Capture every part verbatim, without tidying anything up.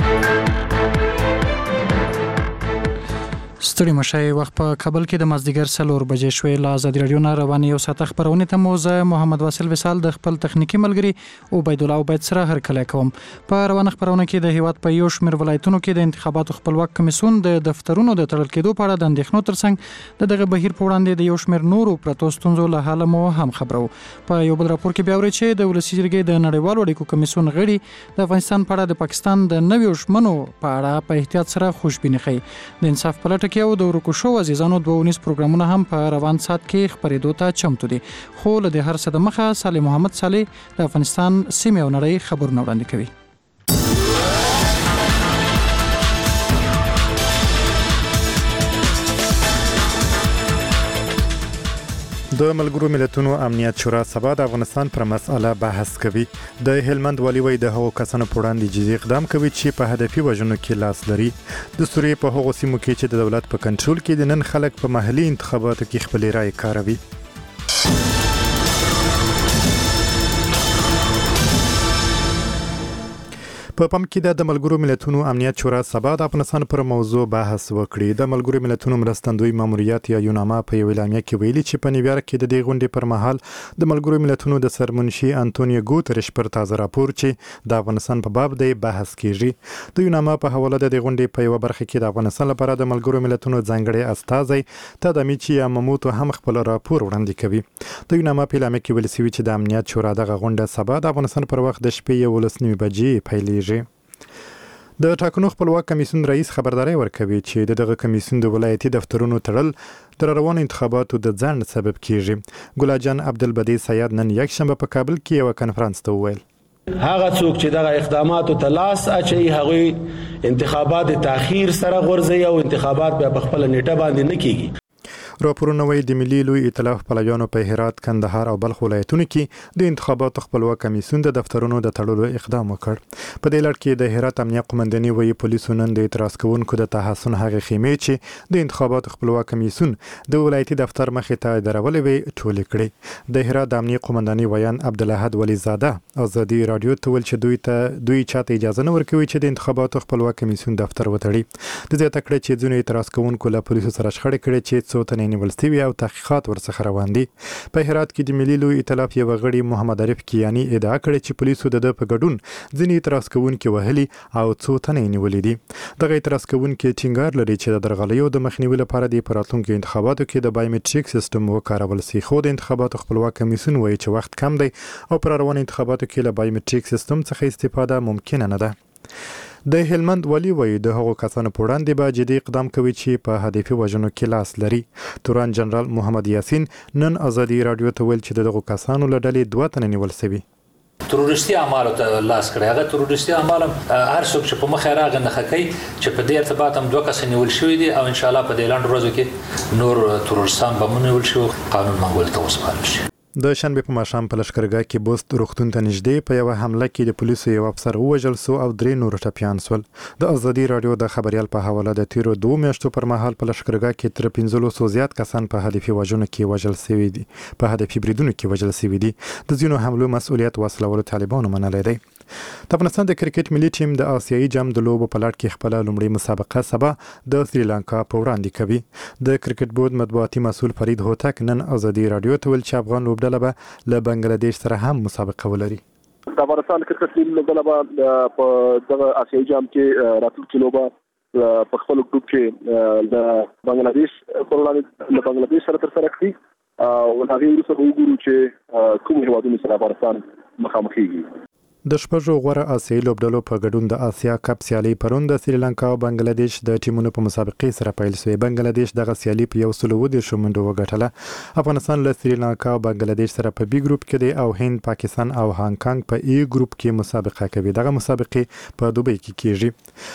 ستړي مشای وخت په کابل کې د مازدیګر څلور بجې شوې. له ازادي راډیو نه روانې یو ساعت خبرونه ته مو زه محمد واصل وصال د خپل تخنیکی ملګری عبید الله عبید سره هر کله کوم. په روانه خبرونه کې د هیواد په یو شمېر ولایتونو کې د انتخاباتو خپلواک کمیسیون د دفترونو د تړل کېدو په اړه د اندېښنو ترڅنګ د دغه بهیر په وړاندې د یو شمېر نورو پرتو ستونزو له حاله مو هم خبرو. په یو بل راپور کې بیا ورې چې د ولسي جرګې د نړیوالو اړیکو کمیسیون غړي د افغانستان په اړه د پاکستان د نویو ژمنو په اړه په احتیاط سره خوشبیني ښيي. د انصاف په لټه کې او د ورکو شو عزیزانو دوه ونیس پروګرامونه هم په روان سات کې خبرېدو ته چمتو دي. خو له دې هر څه د مخه صالح محمد صالح د افغانستان سیمې او نړۍ خبرونه وړاندې کوي. د ملګرو ملتونو امنیت شورا سبا د افغانستان پر مسأله بحث کوي. د هلمند والي وایي د هغو کسانو په وړاندې جدي اقدام کوي چې په هدفي وژنو کې لاس لري. د سوریې په هغو سیمو کې چې د دولت په کنټرول کې د نن خلک په محلي انتخاباتو کې خپل رائے کاروي. په پام کې د ملګرو ملتونو امنیت شورا سبا د افغانستان پر موضوع بحث وکړي. د ملګرو ملتونو مرستندوی ماموریت یا یوناما په یو اعلامیه کې ویلي چې په نیویارک کې د دې غونډې پر مهال د ملګرو ملتونو د سرمنشي انټونیو ګوتریش پر تازه راپور چې د افغانستان په باب دی بحث کیږي. د یوناما په حواله د غونډې په یو برخه کې د افغانستان لپاره د ملګرو ملتونو ځانګړي استازی تادامیچی یاماموتو هم خپل راپور وړاندې کوي. د یوناما په اعلامیه کې ویل شوی چې د امنیت شورا دغه غونډه سبا د افغانستان پر وخت د شپې یولس نیمې بجې پیلېږي. د ټاکنو خپلواک کمیسیون رئیس خبرداري ورکوي چې دغه کمیسیون د ولایتي دفترونو تړل تر روانو انتخاباتو د ځنډ سبب کیږي. ګلاجان عبدالبدی سید نن یک شنبه په کابل کې یو کانفرنس ته وویل هغه څوک چې دغه اقداماتو ته لاس اچي هغه انتخابات تاخير سره غورځي او انتخابات بیا په خپل نیټه باندې نه کیږي. راپورونه وایي د ملي لوی ائتلاف پلویانو په هرات، کندهار او بلخ ولایتونو کې د انتخاباتو خپلواک کمیسیون د دفترونو د تړلو اقدام وکړ. په دې لړ کې د هرات امنیه قومنداني وایي پولیسو نن د اعتراض کوونکو د تحسن هغه خیمې چې د انتخاباتو خپلواک کمیسیون د ولایتي دفتر مخې ته درولې وي ټولې کړې. د هرات د امنیه قومنداني ویان عبدالاحد ولی زاده ازادي رادیو ته ویل چې دوی ته دوی چاته اجازه نه ورکوي چې د انتخاباتو خپلواک کمیسیون دفتر وتړي. د زیاته کړې چې ځینې اعتراض کوونکو له پولیسو سره شخړې کړې چې څو تنې نیول شوي او تحقیقات ورڅخه روان دي. په هرات کې د ملي لوی ائتلاف یو غړي محمد عارف کیانی ادعا کړې چې پولیسو د په ګډون ځینې اعتراض کوونکي وهلي او څو تنې نیولې دي. دغه اعتراض کوونکي ټینګار لري چې د درغلیو د مخنیوي لپاره د راتلونکو انتخاباتو کې د بایومټریک سیستم وکارول شي. خو د انتخاباتو خپلواک کمیسیون وایي چې وخت کم دی او پر روان انتخاباتو کې له بایومټریک سیستم څخه استفاده ممکن نه ده. د هلمند والي وایي د هغو کسانو په وړاندې به جدي اقدام کوي چې په هدفي وژنو کې لاس لري. توران جنرال محمد یاسین نن ازادي رادیو ته ویل چې دغه کسانو له ډلې دوه تنه نیول شوي. تروریستي اعمالو ته لاس کړی. هغه تروریستي اعمال هر څوک چې په مخ راغی نه خکې چې په دې ارتباط هم دوه کس نیول شوي دي او ان شاء الله په دې لاندې ورځو کې نور تروریستان به نیول شي قانون منګول ته وسپارل شي. د شنبه په ماښام په لشکرګاه کې بوست روغتون ته نږدې په یو حمله کې د پولیسو یو افسر ووژل شو او درې نور ټپیان شول. د ازادي رادیو د خبريال په حواله د تیرو دوه میاشتو پر مهال په لشکرګاه کې تر پنځلسو زیات کسان په هدفي وژنو کې وژل شوي دي. په هدفي بریدونو کې وژل شوي دي. د ځینو حملو مسؤلیت وسلوالو طالبانو منلی دی. د افغانستان د کرکټ ملي ټیم د آسیایي جام د لوبو په لړ کې خپل لومړی مسابقه سبا د سریلانکا په وړاندې کوي. د کرکټ بورډ مطبوعاتي مسؤل فرید هوتک نن ازادي رادیو ته ویل چې افغان لوبډله به له بنگلاديش سره هم مسابقه ولري. د افغانستان کرکټ ټیم لوبډله به په دغه آسیایي جام کې راتلونکي لوبه په خپل ګروپ کې د بنگلاديش په وړاندې له بنگلاديش سره ترسره کړي او هغه وروسته وګورو چې کوم هیوادونو سره افغانستان مخامخ کیږي. د شپږو غوره آسیایي لوبډلو په ګډون د آسیا کپ سیالي پرون د سریلانکا او بنگلاديش د ټیمونو په مسابقې سره پیل شوې. بنگلاديش دغه سیالي په یو سل اووه دېرشو منډو وګټله. افغانستان له سریلانکا او بنگلاديش سره په بي ګروپ کې دی او هند، پاکستان او هانګ کانګ په ای ګروپ کې مسابقه کوي. دغه مسابقې په دوبۍ کې کیږي.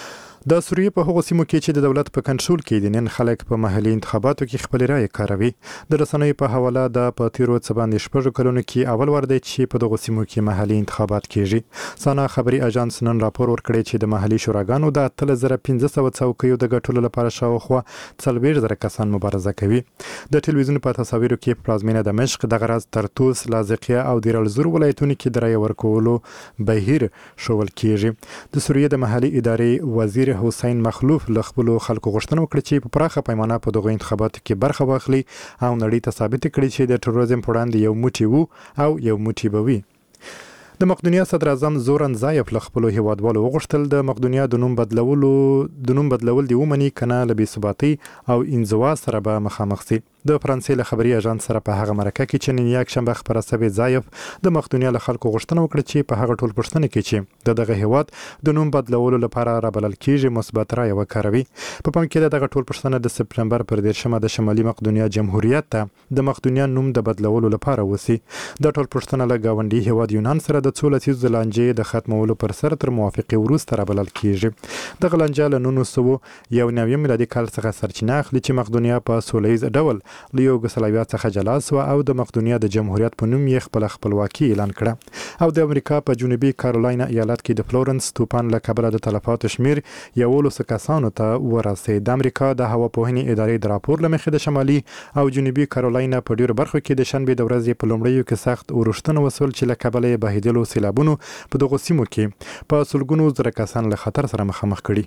د سوریې په هغو سیمو کې چې د دولت په کنټرول کې دي نن خلک په محلي انتخاباتو کې خپل رائے کاروي. د رسنیو په حواله د په تیرو څه باندې شپږو کلونو کې اول ور دی چې په دغو سیمو کې محلي انتخابات کیږي. سانا خبري اژانس نن راپور ورکړی چې د محلي شوراګانو د اتلس زره پنځه سوه څوکیو د ګټلو لپاره شاوخوا څلوېښت زره کسان مبارزه کوي. د ټلویزیون په تصاویرو کې په پلازمینه دمشق دغه راز ترتوس، لاذقیه او دیر الزور ولایتونو کې د رایې ورکولو بهیر ښوول کیږي. د سوریې د محلي ادارې وزیر حسین مخلوف له خپلو خلکو غوښتنه وکړه چې په پراخه پیمانه په دغو انتخاباتو کې برخه واخلي او نړۍ ته ثابت کړي چې د تروریزم په وړاندې یو موټی وو او یو موټی به وي. د مقدونیا صدر اعظم زورن زایف له خپلو هیوادوالو وغوښتل د مقدونیا د نوم بدلولو د نوم بدلول دی ومني کنه له بې ثباتۍ او انزوا سره به مخامخ شي. د فرانسې له خبري اژانس سره په هغه مرکه کې چې نن یک شنبه خبره شوې زایف د مقدونیا له خلکو غوښتنه وکړه چې په هغه ټول پوښتنه کې چې د دغه هیواد د نوم بدلولو لپاره رابلل کیږي مثبت رایه وکاروي. په پام کې دغه ټول پوښتنه د سپتمبر پر دیرشمه د شمالي مقدونیا جمهوریت ته د مقدونیا نوم د بدلولو لپاره وسی. د ټول پوښتنه له گاونډي هیواد یونان سره د څو لسیزو لانجې د ختمولو پر سر تر موافقې وروسته رابلل کیږي. دغه لانجه له نولس سوه یو نوي میلادي کال څخه سرچینه اخلي چې مقدونیا په سوله ییز ډول له یوګسلاویا څخه جلا شوه او د مقدونیا د جمهوریت په نوم یې خپله خپلواکي اعلان کړه. او د امریکا په جنوبي کارولاینا ایالت کې د فلورنس طوفان له کبله د تلفاتو شمیر یولسو کسانو ته ورسېد. د امریکا د هواپوهنې ادارې د راپور له مخې د شمالي او جنوبي کارولاینا په ډیرو برخو کې د شنبې د ورځې په لومړیو کې سخت اورښتونه وسول چې له کبله یې بهیدلو سیلابونو په دغو سیمو کې په سلګونو زره کسان له خطر سره مخامخ کړي.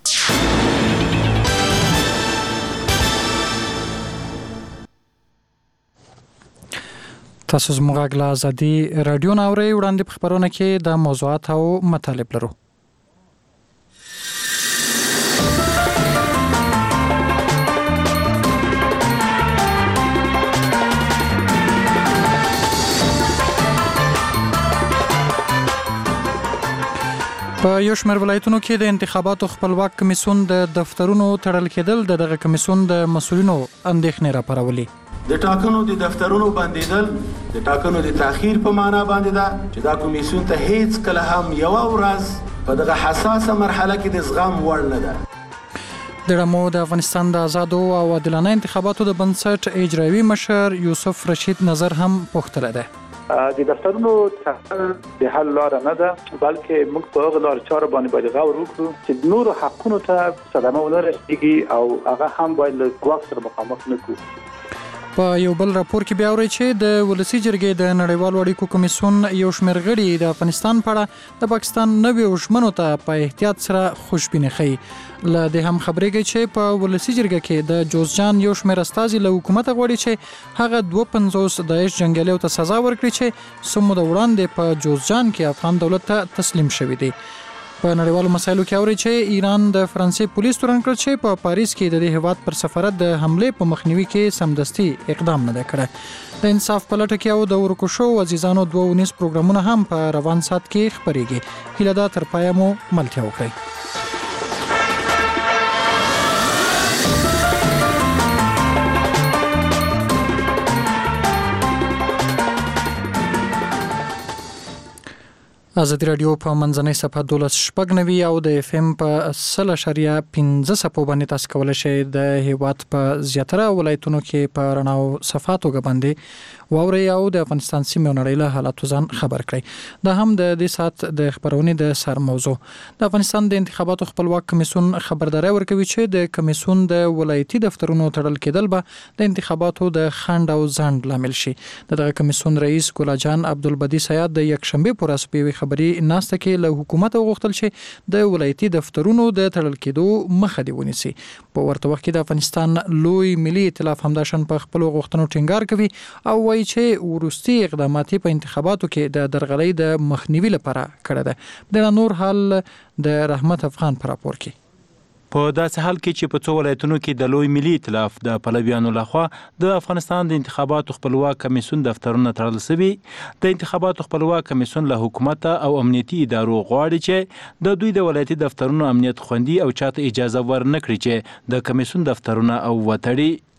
تاسو زموږ غږ له ازادي راډیو نه اورئ. وړاندې په خپرونه کې د موضوعات او مطالب لرو. په یو شمېر ولایتونو کې د انتخاباتو خپلواک کمیسیون د دفترونو تړل کېدل د دغه کمیسیون د مسؤلینو اندېښنې راپارولې. د ټاکنو د دفترونو بندیدل د ټاکنو د تاخير په معنا باندې ده چې دا کمیسیون ته هیڅ کله هم یو ورځ په دغه حساسه مرحله کې د زغم وړ نه ده. د رمو د افغانستان د آزادو او عادلانه انتخاباتو د بنسټ اجرایوي مشر یوسف رشید نظر هم پوښتنه ده. د دفترونو تړل د حل لار نه ده بلکې موږ په هغه لار چاره باندې باید غور وکړو چې نور حقونو ته صدمه ونه رسیږي او هغه هم باید له ګواښ سره مخامخ نه کړو. په یو بل راپور کې بیا اورئ چې د ولسی جرګې د نړیوالو اړیکو کمیسیون یو شمېر غړي د افغانستان په اړه د پاکستان نویو ژمنو ته په احتیاط سره خوشبیني ښیي. له دې هم خبرېږي چې په ولسی جرګه کې د جوزجان یو شمېر استازي له حکومته غواړي چې هغه دوه پنځوس داعش جنګیالیو ته سزا ورکړي چې څه موده وړاندې په جوزجان کې افغان دولت ته تسلیم شوي دي. په نړیوالو مسایلو کې اوري چې ایران د فرانسې پولیس تورن کړ چې په پاریس کې د دې هیواد پر سفارت د حملې په مخنیوي کې سمدستي اقدام نه دی کړی. د انصاف په لټه کې او د ورکو شو عزیزانو دوه ونیس پروګرامونه هم په روان سات کې خپرېږي. هیله ده تر پایه مو ملتیا وکړئ. ازادي راډیو په منځنۍ صفحه دولس شپږ نوي او د اف ام په سل اشاریه پنځه صفحو باندې تاسو کولی شئ د هیواد په زیاتره ولایتونو کې په رڼا او صفاتو باندې واورئ او د افغانستان سیمې او نړۍ له حالاتو ځان خبر کړئ. دا هم د دې سات د خبرونې د سر موضوع. د افغانستان د انتخاباتو خپلواک کمیسیون خبرداري ورکوي چې د کمیسیون د ولایتي دفترونو تړل کېدل به د انتخاباتو د خنډ او ځنډ لامل شي. دغه کمیسیون رئیس ګل جان عبدالبدی سیاد د یکشنبه پر ورځ په خبري ناسته کې له حکومت وغوښتل چې د ولایتي دفترونو د تړل کېدو مخه دی ونیسي. په ورته وخت کې د افغانستان لوی ملي ائتلاف همداشن په خپل غوښتنو ټینګار کوي او وایي چې ورستي اقدامات په انتخاباتو کې د درغلۍ د مخنیوي لپاره کړه ده. د نور حال د رحمت افغان پر راپور کې. په داسې حال کې چې په څو ولایتونو کې د لوی ملي ائتلاف د پلویانو لخوا د افغانستان د انتخاباتو خپلواک کمیسیون دفترونه تړل شوي، د انتخاباتو خپلواک کمیسیون له حکومت او امنیتي ادارو غواړي چې د دوی د ولایتي دفترونو امنیت خوندي او چاته اجازه ورنکړي چې د کمیسیون دفترونه او وتړي.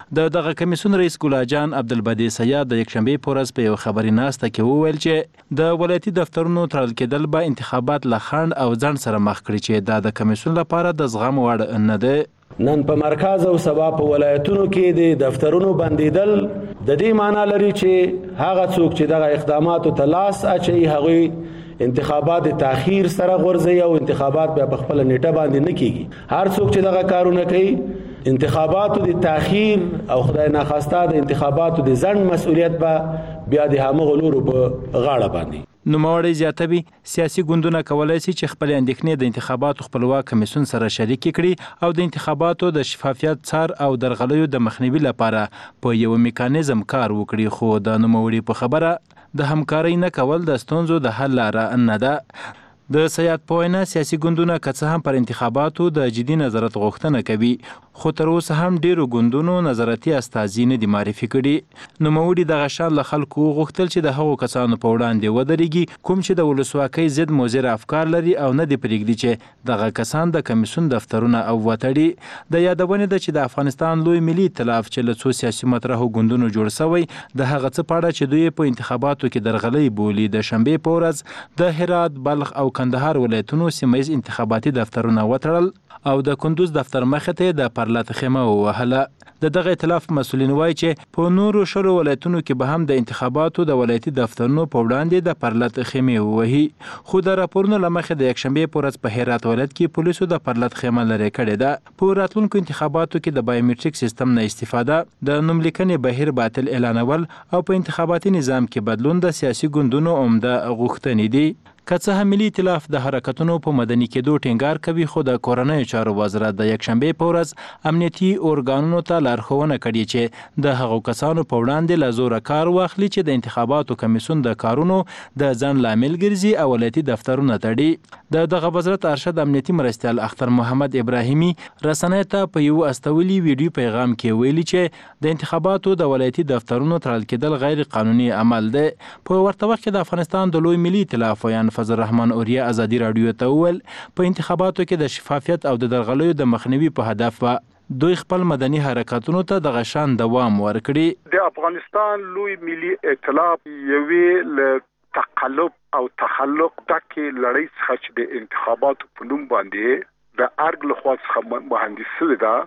د دغه کمیسیون رئیس ګلاجان عبدالبدی سیاد د یکشنبې په ورځ په یو خبري ناسته کې وویل چې د ولایتي دفترونو تړل کېدل به انتخابات له خنډ او ځنډ سره مخ کړي چې دا د کمیسیون لپاره د زغم وړ نه ده. نن په مرکز او سبا په ولایتونو کې د دفترونو بندیدل د دې معنی لري چې هغه څوک چې دغه اقداماتو ته لاس اچوي هغوی انتخابات تاخير سره غورځي او انتخابات به په خپل نیټه باندې نه کیږي. هر څوک چې دغه کارونه کوي انتخاباتو د تاخير او خدای ناخواسته د انتخاباتو د ځنډ مسؤلیت به بیا د همغه لورو په غاړه باندې. نوموړی زیاتوي سیاسي ګوندونه کولی شي چې خپل اندېښنې د انتخاباتو خپلواک کمیسیون سره شریک کړي او د انتخاباتو د شفافیت څار او درغلیو د مخنیوي لپاره په یو میکانیزم کار وکړي، خو د نوموړي په خبره د همکارۍ نه کول د ستونزو د حل لاره نه ده. د سیاد په وینا سیاسي ګوندونه که څه هم پر انتخاباتو د جدي نظارت غوښتنه کوي، خو تر اوسه هم ډیرو ګوندونو نظارتي استازي نه دي معرفي کړي. نوموړي دغه شان له خلکو وغوښتل چې د هغو کسانو په وړاندې ودرېږي کوم چې د ولسواکۍ ضد مضر افکار لري او نه دي پرېږدي چې دغه کسان د کمیسیون دفترونه او وتړي. د یادونې ده چې د افغانستان لوی ملي ائتلاف چې له څو سیاسي مطرحو ګوندونو جوړ شوی د هغه څه په اړه چې دوی په انتخاباتو کې درغلۍ بولي د شنبې په ورځ د هرات، بلخ او کندهار ولایتونو سیمه انتخاباتي دفترونه وتړل او د کندوز دفتر مخې ته د پرلط خیمه ووهله. د دغه ائتلاف مسؤلین وایي چې په نورو شلو ولایتونو کې به هم د انتخاباتو د ولایتي دفترونو په وړاندې د پرلط خیمې ووهي، خو د راپورونو له مخې د یکشنبې په ورځ په هرات ولایت کې پولیسو د پرلط خیمه لرې کړې ده. په راتلونکو انتخاباتو کې د بایومټریک سیستم نه استفاده، د نوملیکنې بهیر باطل اعلانول او په انتخاباتي نظام کې بدلون د سیاسي ګوندونو عمده غوښتنې دي. که څه هم ملي ائتلاف د حرکتونو په مدني کېدو ټینګار کوي، خو د کورنیو چارو وزارت د یکشنبې په ورځ امنیتي ارګانونو ته لارښوونه کړې چې د هغو کسانو په وړاندې له زوره کار واخلي چې د انتخاباتو کمیسیون د کارونو د ځنډ لامل ګرځي او ولایتي دفترونه تړي. د دغه وزارت ارشد امنیتي مرستیال اختر محمد ابراهیمي رسنیو ته په یو استولي ویډیو پیغام کې ویلي چې د انتخاباتو د ولایتي دفترونو تړل کېدل غیر قانوني عمل دی. په ورته وخت کې د افغانستان د لوی ملي ائتلاف ویان فضل الرحمن اوریا ازادي رادیو ته وویل په انتخاباتو کې د شفافیت او د درغلیو د مخنیوي په هدف به دوی خپل مدني حرکتونو ته د غشان دوام ورکړي. د افغانستان لوی ملي ائتلاف یوې له تقلب او تخلق دکې لړۍ څخه چې د انتخاباتو په نوم باندې د ارګ له خوا څخه مهندسي ده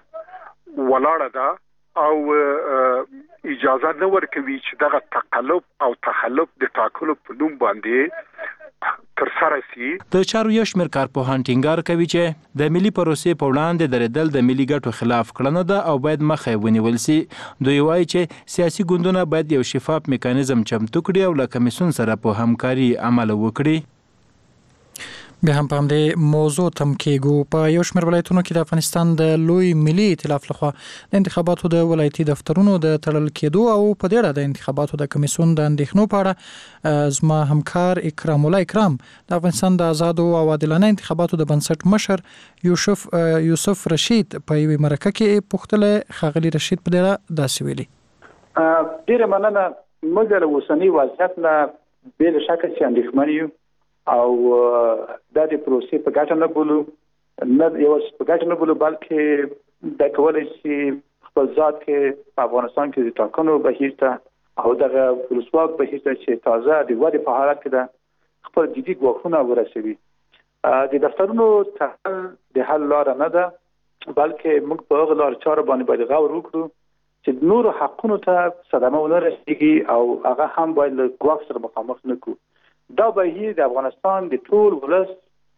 ولاړه ده او اجازه نه ورکوي چې دغه تقلب او تخلف د ټاکلو په نوم باندې تر سره سي. د چارو یو شمېر کارپوهان ټینګار کوي چې د ملي پروسې په وړاندې درېدل د ملي ګټو خلاف کړنه ده او باید مخه ونیول سي. دوی وایي چې سیاسي ګوندونه باید یو شفاف میکانیزم چمتو کړي او له کمیسیون سره په همکاري عمل وکړي. بیا هم په همدې موضوع تم کېږو. په یو شمېر ولایتونو کې د افغانستان د لوی ملي ائتلاف لخوا د انتخاباتو د ولایتي دفترونو د تړل کېدو او په دې اړه د انتخاباتو د کمیسیون د اندېښنو په اړه زما همکار اکرام الله اکرام د افغانستان د آزادو او عادلانه انتخاباتو د بنسټ مشر یوسف یوسف رشید په یوې مرکه کې پوښتنه خاغلی رشید په دې اړه داسې ویلي. ډیره مننه. موږ د اوسنۍ وضعیت نه بې شکه چې اندېښمن یو او د دې پروسې په ګټه نه بولو، نه یو په ګټه نه بولو بلکې د کولای شي خپل ذات کې په افغانستان کې د ټاکنو بهیر ته او دغه ولسواک بهیر ته چې تازه د ودې په حالت کې ده خپل جدي ګواښونه ورسوي. د دفترونو تړل د حل لاره نه ده، بلکې موږ په هغه لار چاره باندې باید غور وکړو چې نور حقونو ته صدمه ونه رسیږي او هغه هم باید له ګواښ سره مخامخ نه کړو. دا بهیر د افغانستان د ټول ولس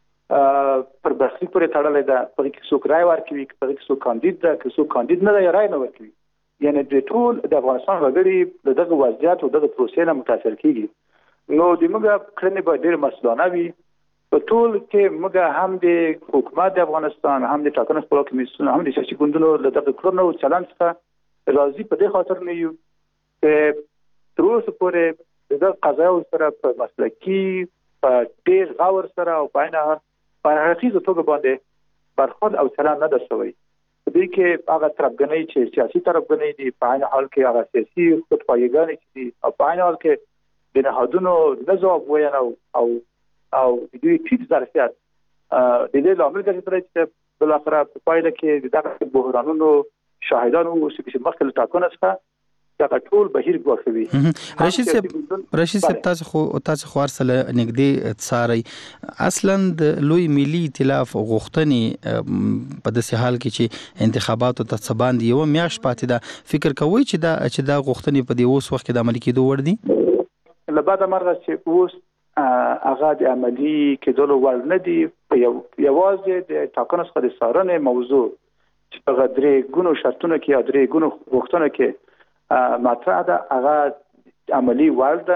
پر برخلیک پورې تړلې ده. په کې څوک رای ورکوي، په کې څوک کاندید ده، که څوک کاندید نه دی رای نه ورکوي. یعنی د ټول د افغانستان وګړي د دغه وضعیت او دغه پروسې نه متاثر کیږي. نو د موږ کړنې به ډېر مسؤلانه وي. په ټول کې موږ هم د حکومت د افغانستان، هم د ټاکنو خپلواک کمیسیون، هم د سیاسي ګوندونو له دغه کړنو او چلند څخه راضي په دې خاطر نه یو چې تر اوسه پورې د قضایو سره په مسلکي په ډېر غور سره او په عین په حقیقي توګه باندې برخورد او چلند نه ده شوی. په دې کې هغه طرفګنۍ چې سیاسي طرفګنۍ دي، په عین حال کې هغه سیاسي خودپایګانې چې دي او په عین حال کې د نهادونو نه ځواب ویل او او او د دوی ټیټ ظرفیت د دې لامل ګرځېدلی چې بالاخره په پایله کې د دغه بحرانونو شاهدان اوسي چې مخکې له ټاکنو څخه دا ټول بهیر ګواښوي. رشید صاحب رشید صاحب تاسو خو تاسو خو ارسله نږدې څاري اصلا د لوی ملي ائتلاف غوښتنې په داسې حال کې چې انتخاباتو ته څباندې یو میاشت پاتې ده فکر کوي چې دا چې دا غوښتنې په دې اوس وخت کې د عملي کېدو وړ دي؟ له بعد مرغه چې اوس هغه د عملي کېدلو وړ نه دي په یوازې د ټاکنو څخه د څارنې موضوع چې په درې ګونو شرطونو کې درې ګونو غوښتنو کې ماته دا هغه عملی والده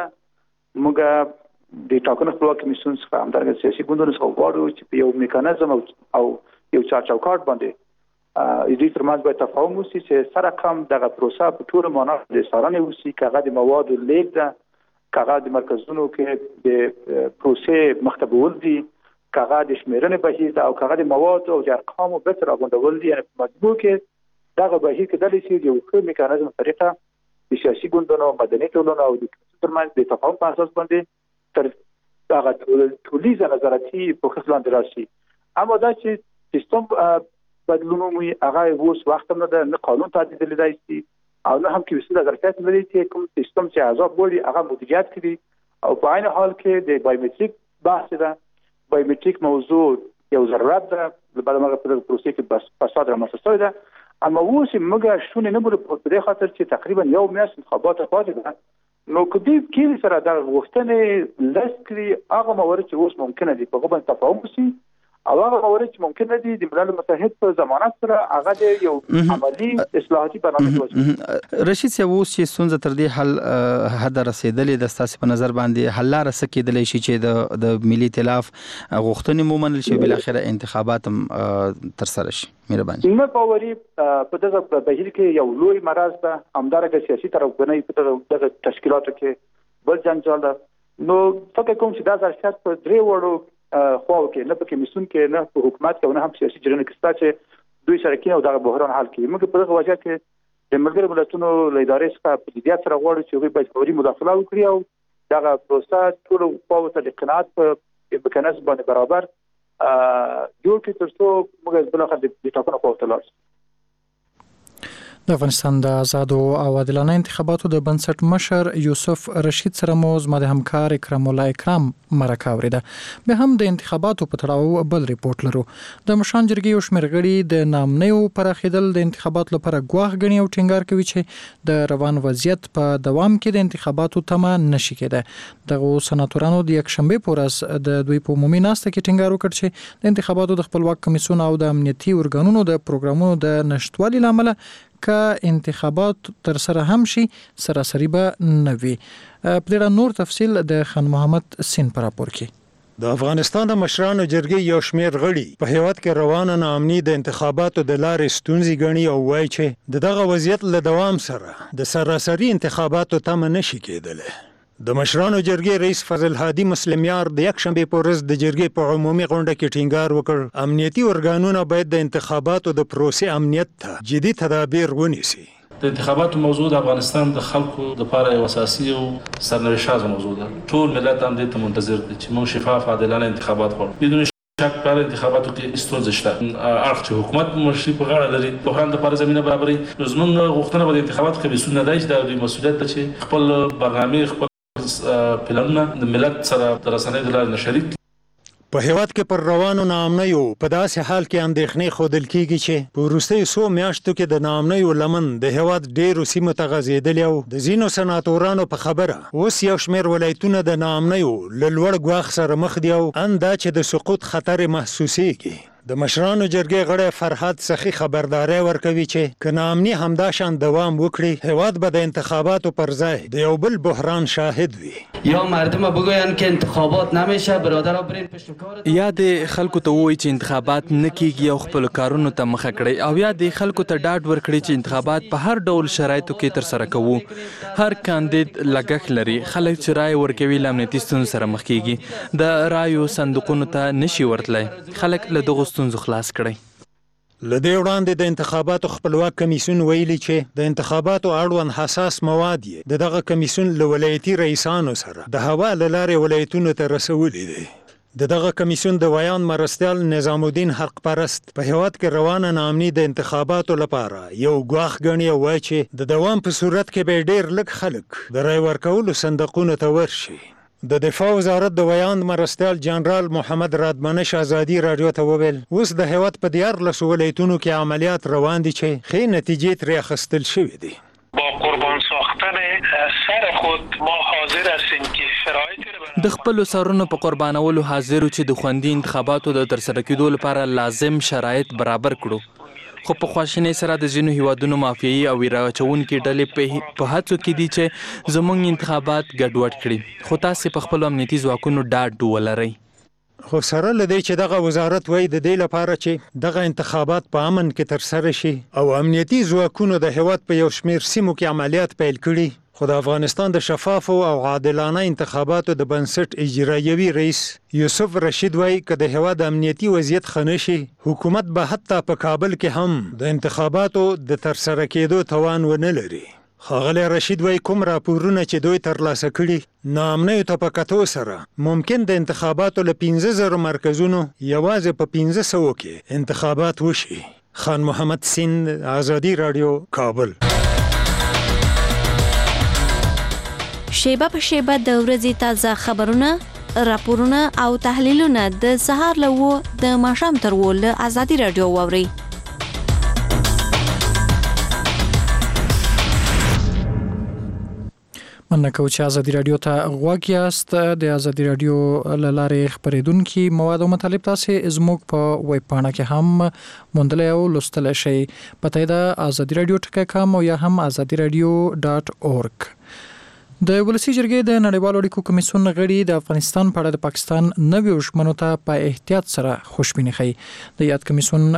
موږ د ټاکنو خپلواک کمیسیون څخه همدارنګه سیاسي ګوندونو څخه غواړو چې په یو میکانیزم او یو چارچوکاټ باندې د دې ترمنځ باید تفاهم وشي چې سره کم دغه پروسه په ټول معنا د څارنې وشي کاغه د موادو لیږد کاغه د مرکزونو کې د پروسې مختبول دي کاغه د شمیرنې بهیر او کاغه د موادو او د ارقامو به تر غونډول دي یعنی په مجموع کې دغه بهیر کې د لسی یو ښه میکانیزم طریقه د سیاسي ګوندونو مدني ټولنو او د ترمنځ د تفاهم په اساس باندې تر هغه ټولیزه نظارتي په خپل دراسي اما دا چې سیستم بدلونو مو هغه اوس وخت نه ده نه قانون تعدیل لیدای شي او نه هم کې وسیله ظرفیت لري چې کوم سیستم چې عذاب وړي هغه مدیریت کړي او په عین حال کې د بایومټریک بحث ده بایومټریک موضوع یو ضرورت ده په بل مګر په پروسې کې بس فساد رامنځته ده اما اوس موږ شونه نه بوله په دې خاطر چې تقریبا یو میاشت انتخابات پاتې ده نو کدی کې سره د غوښتنې لسکري هغه موارد چې اوس ممکنه دي په غوښتنه تفاهم وشي او هغه موارد چې ممکنه دي د ملل متحد په ضمانت سره هغه د یو عملی اصلاحاتي برنامه جوړ رشید صاحب اوس چې څنګه تر دې حل حد رسیدلې د ستاسو په نظر باندې حل لاره سکیدلې شي چې د د ملي ائتلاف غوښتنې مومنل شي بل اخره انتخابات تر سره شي مهرباني نه باوري په دغه بهیر کې یو لوی مرز ده همدارنګه سیاسي طرفګنۍ په دغه تشکیلاتو کې بل جنجال ده نو فکر کوم چې دا ځارشت په درې وړو خو کې نه په کمیسیون کې نه په حکومت کې نه هم سیاسي جریان کې ستا چې دوی سره کې او دغه بحران حل کړي موږ په دغه وجه کې د ملګرو ملتونو له ادارې څخه په جديت سره غواړو چې دوی باید فوري مداخله وکړي او دغه پروسه ټول په ته د قناعت په امکانات باندې برابر جوړ کړي ترڅو موږ بل اخر د ټاکنو په وخت د افغانستان د آزاد او عادلانه انتخاباتو د بنسټ مشر یوسف رشید سره مو زما د همکار اکرام الله اکرام مرکه اوریده به هم د انتخاباتو په تړاو بل ریپورت لرو د مشان جرګې او شمېرغړي د نامنیو پراخیدل د انتخاباتو لپاره ګواښ غني او ټینګار کوي چې د روان وضعیت په دوام کې د انتخاباتو تمه نشي کېده دغه سناتورانو د یک شنبه پورس د دوی په عمومي ناسته کې ټینګار وکړ چې د انتخاباتو د خپلواک کمیسیون او د امنیتي ارګانونو د پروګرامونو د نشټوالي لامل که انتخابات تر سره هم شي سراسری به نه وي په دې نور تفصیل د خان محمد سین پر راپور کې د افغانستان د مشرانو جرګې یو شمېر غړي په هیواد کې روانه ناامني د انتخاباتو د لارې ستونزې ګڼي او وایي چې دغه وضعیت له دوام سره د سراسری انتخاباتو تمه نشي کېدلی د مشرانو جرګې رئیس فضل هادي مسلمیار د یک شنبه په ورځ د جرګې په عمومي غونډه کې ټینګار وکړ امنیتي ارګانونه باید د انتخاباتو د پروسې امنیت ته جدي تدابیر ونیسي د انتخاباتو موضوع د افغانستان د خلکو لپاره یو اساسي او سرنوشت موضوع ده ټول ملت هم دې ته منتظر دي چې موږ شفاف عادلانه انتخابات غواړو بدون شک پر انتخاباتو کې ستونزې شته اړخ چې حکومت مشري په غاړه لري بحران د لپاره زمينه برابري زموږ غوښتنه به د انتخاباتو کمیسیون نه دی چې د مسؤلیت ته چې خپل برنامه خپل پلانونه د ملت سره د رسنۍ د لارې شریک په هیواد کې پر روانو ناامنیو په داسې حال کې اندېښنې ښودل کیږي چې په وروستیو څو میاشتو کې د ناامنیو لمن د هیواد ډېرو سیمو ته غځېدلې او د ځینو سناتورانو په خبره اوس یو شمېر ولایتونه د ناامنیو له لوړ ګواښ سره مخ دي او ان دا چې د سقوط خطر محسوسېږي د مشرانو جرګې غړی فرهاد سخی خبرداري ورکوي چې که ناامني همداشان دوام وکړي هیواد به د انتخاباتو پر ځای د یو بل بحران شاهد وي یا مردم بگوین که انتخابات نمیشه برادرها برین پشت کار یا د خلکو ته وایي چې انتخابات نه کیږي او خپل کارونو ته مخه کړي او یا د خلکو ته ډاډ ورکړي چې انتخابات په هر ډول شرایطو کې تر سره کوو هر کاندید لګښت لري خلک چې رای ورکوي له امنیتي ستونزو سره مخ کیږي د رایو صندوقونو ته نشي ورتلی خلک له دغو ستونزو خلاص کړي لدې وړاندې د انتخاباتو خپلواک کمیسیون ویلي چې د انتخاباتو اړوند حساس مواد یې د دغه کمیسیون له ولایتي رئیسانو سره د هوا له لارې ولایتونو ته رسولي دي د دغه کمیسیون د ویان مرستیال نظام الدین حق پرست په هیواد کې روانه ناامني د انتخاباتو لپاره یو ګواښ ګڼي او وایي چې د دوام په صورت کې به ډېر لږ خلک د رای ورکولو صندوقونو ته ورشي. د دفاع وزارت د ویاند مرستیال جنرال محمد رادمنش ازادي رادیو ته وویل اوس د هیواد په دیارلسو ولایتونو کې عملیات روان دي چې ښې نتیجې ترې اخیستل شوې دي. با قربان ساختن سر خود ما حاضر هستیم که شرایط د خپل سرونو په قربانولو حاضر چې د خوندي انتخاباتو د ترسره کېدو لپاره لازم شرایط برابر کړو. خو په خواشینۍ سره د ځینو هیوادونو مافیایي او ویره اچوونکې ډلې په هڅو کې دي چې زموږ انتخابات ګډوډ کړي، خو تاسې په خپلو امنیتي ځواکونو ډاډ ولرئ. خو سره له دې چې دغه وزارت وایي د دې لپاره چې دغه انتخابات په امن کې ترسره شي او امنیتي ځواکونو د هیواد په یو شمېر سیمو کې عملیات پیل کړي، خو د افغانستان د شفافو او عادلانه انتخاباتو د بنسټ اجرایوي رئیس یوسف رشید وایي که د هیواد امنیتي وضعیت ښه نه شي حکومت به حتی په کابل کې هم د انتخاباتو د ترسره کېدو توان ونه لري. ښاغلی رشید وایي کوم راپورونه چې دوی ترلاسه کړي ناامنیو ته په کتو سره ممکن د انتخاباتو له پنځه زره مرکزونو یوازې په پنځه سوو کې انتخابات وشي. خان محمد سیند، آزادي رادیو، کابل. شیبه په شیبه د ورځې تازه خبرونه، راپورونه او تحلیلونه د سهار له اوه د ماښام تر اوه له ازادي راډیو واورئ. مننه کوم چې ازادي راډیو ته غوږ یاست. د ازادي راډیو له لارې خپرېدونکي مواد او مطالب تاسې زموږ په ویب پاڼه کې هم موندلی او لوستلی شئ. پته یې ده ازادي راډیو ټکی کام او یا هم ازادي راډیو ډاټ اورګ. د ولسی جرګې د نړیوالو اړیکو کمیسیون غړي د افغانستان په اړه د پاکستان نویو ژمنو ته په احتیاط سره خوشبیني ښیي. د یاد کمیسیون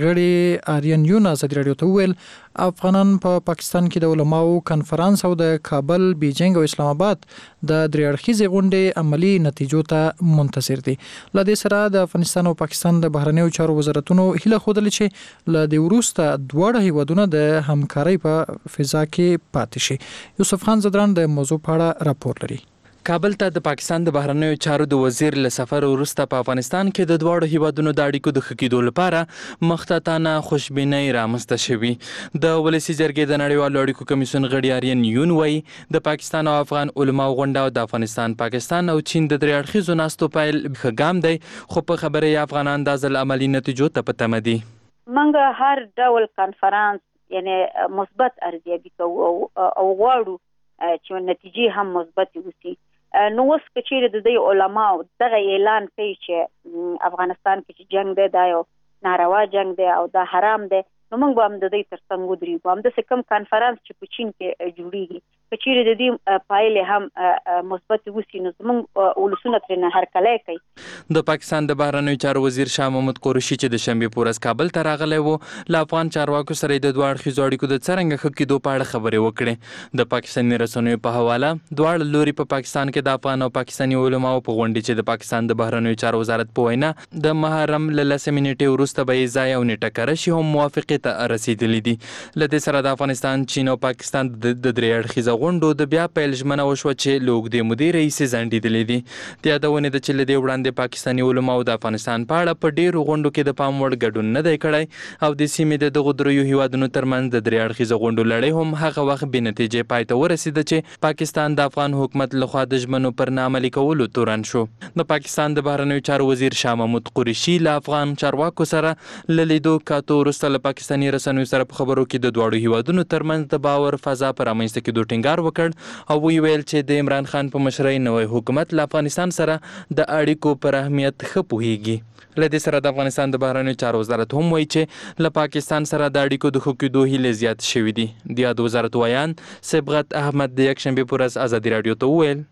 غړي آریان یون ازادي راډیو ته وویل افغانان په پا پاکستان کې د علماو کنفرانس او د کابل، بیجینګ او اسلام آباد د درې اړخیزې غونډې عملی نتیجو ته منتظر دي. له دې سره د افغانستان او پاکستان د بهرنیو چارو وزارتونو هیله ښودلې چې له دې وروسته دواړه هیوادونه د همکارۍ په فضا کې پاتې شي. یوسف خان زدران د موضوع په اړه راپور لري. کابل ته د پاکستان د بهرنیو چارو د وزیر له سفر وروسته په افغانستان کې د دواړو هیوادونو د اړیکو د ښه کېدو لپاره مختصانه خوشبینۍ رامنځته شوې. د ولسي جرګې د نړیوالو اړیکو کمیسیون غړي آریان یون وایي د پاکستان او افغان علماو غونډه او د افغانستان، پاکستان او چین د درې اړخیزو ناستو پیل ښه ګام دی، خو په خبره یې افغانان دا ځل عملي نتیجو ته په تمه دي. موږ هر ډول کنفرانس یعنی مثبت ارزیابي کوو او غواړو چې نتیجې هم مثبت وي. نو اوس که چیرې د دې علماو دغه اعلان کوي چې افغانستان کې چې جنگ دی دا یو ناروا جنگ دی او دا حرام دی، نو موږ به هم د دې تر څنګ ودرېږو. همداسې کوم کنفرانس چې په چین کې جوړیږي که چیرې د دې پایلې هم مثبت وسي نو زموږ ولسونه ترېنه هرکلی کوي. د پاکستان د بهرنیو چارو وزیر شاه محمود قریشي چې د شنبې په ورځ کابل ته راغلی و له افغان چارواکو سره د دوه اړخیزو اړیکو د څرنګه ښه کېدو په اړه خبرې وکړې. د پاکستاني رسنیو په حواله دواړه لوري په پاکستان کې د افغان او پاکستاني علماو په غونډې چې د پاکستان د بهرنیو چارو وزارت په وینا د محرم له لسمې نیټې وروسته به یې ځای او نیټه کره شي هم موافقې ته رسېدلي دي. له دې سره د افغانستان، چین او پاکستان د درې اړخیزه غونډو د بیا پیل ژمنه وشوه چې له اوږدې مودې راهیسې ځنډېدلې دي. د یادونې ده چې له دې وړاندې پاکستاني علماو د افغانستان په اړه په ډېرو غونډو کې د پام وړ ګډون نه دی کړی او د سیمې د دغو دریو هیوادونو ترمنځ د درې اړخیزه غونډو لړۍ هم هغه وخت بې نتیجې پای ته ورسېده چې پاکستان د افغان حکومت لخوا د ژمنو پر نه عملي کولو تورن شو. د پاکستان د بهرنیو چارو وزیر شاه محمود قریشي له افغان چارواکو سره له لیدو کاتو وروسته له پاکستاني رسنیو سره په خبرو کې د دواړو هیوادونو ترمنځ د باور فضا په رامنځته کېدو ټینګار وکړ او ویې ویل چې د عمران خان په مشرۍ نوی حکومت له افغانستان سره د اړیکو پر اهمیت ښه پوهیږي. له دې سره د افغانستان د بهرنیو چارو وزارت هم وایي چې له پاکستان سره د اړیکو د ښه کېدو هیلې زیات شوي دي. د یاد وزارت ویان صبغت احمد د یکشنبې په ورځ ازادي راډیو ته وویل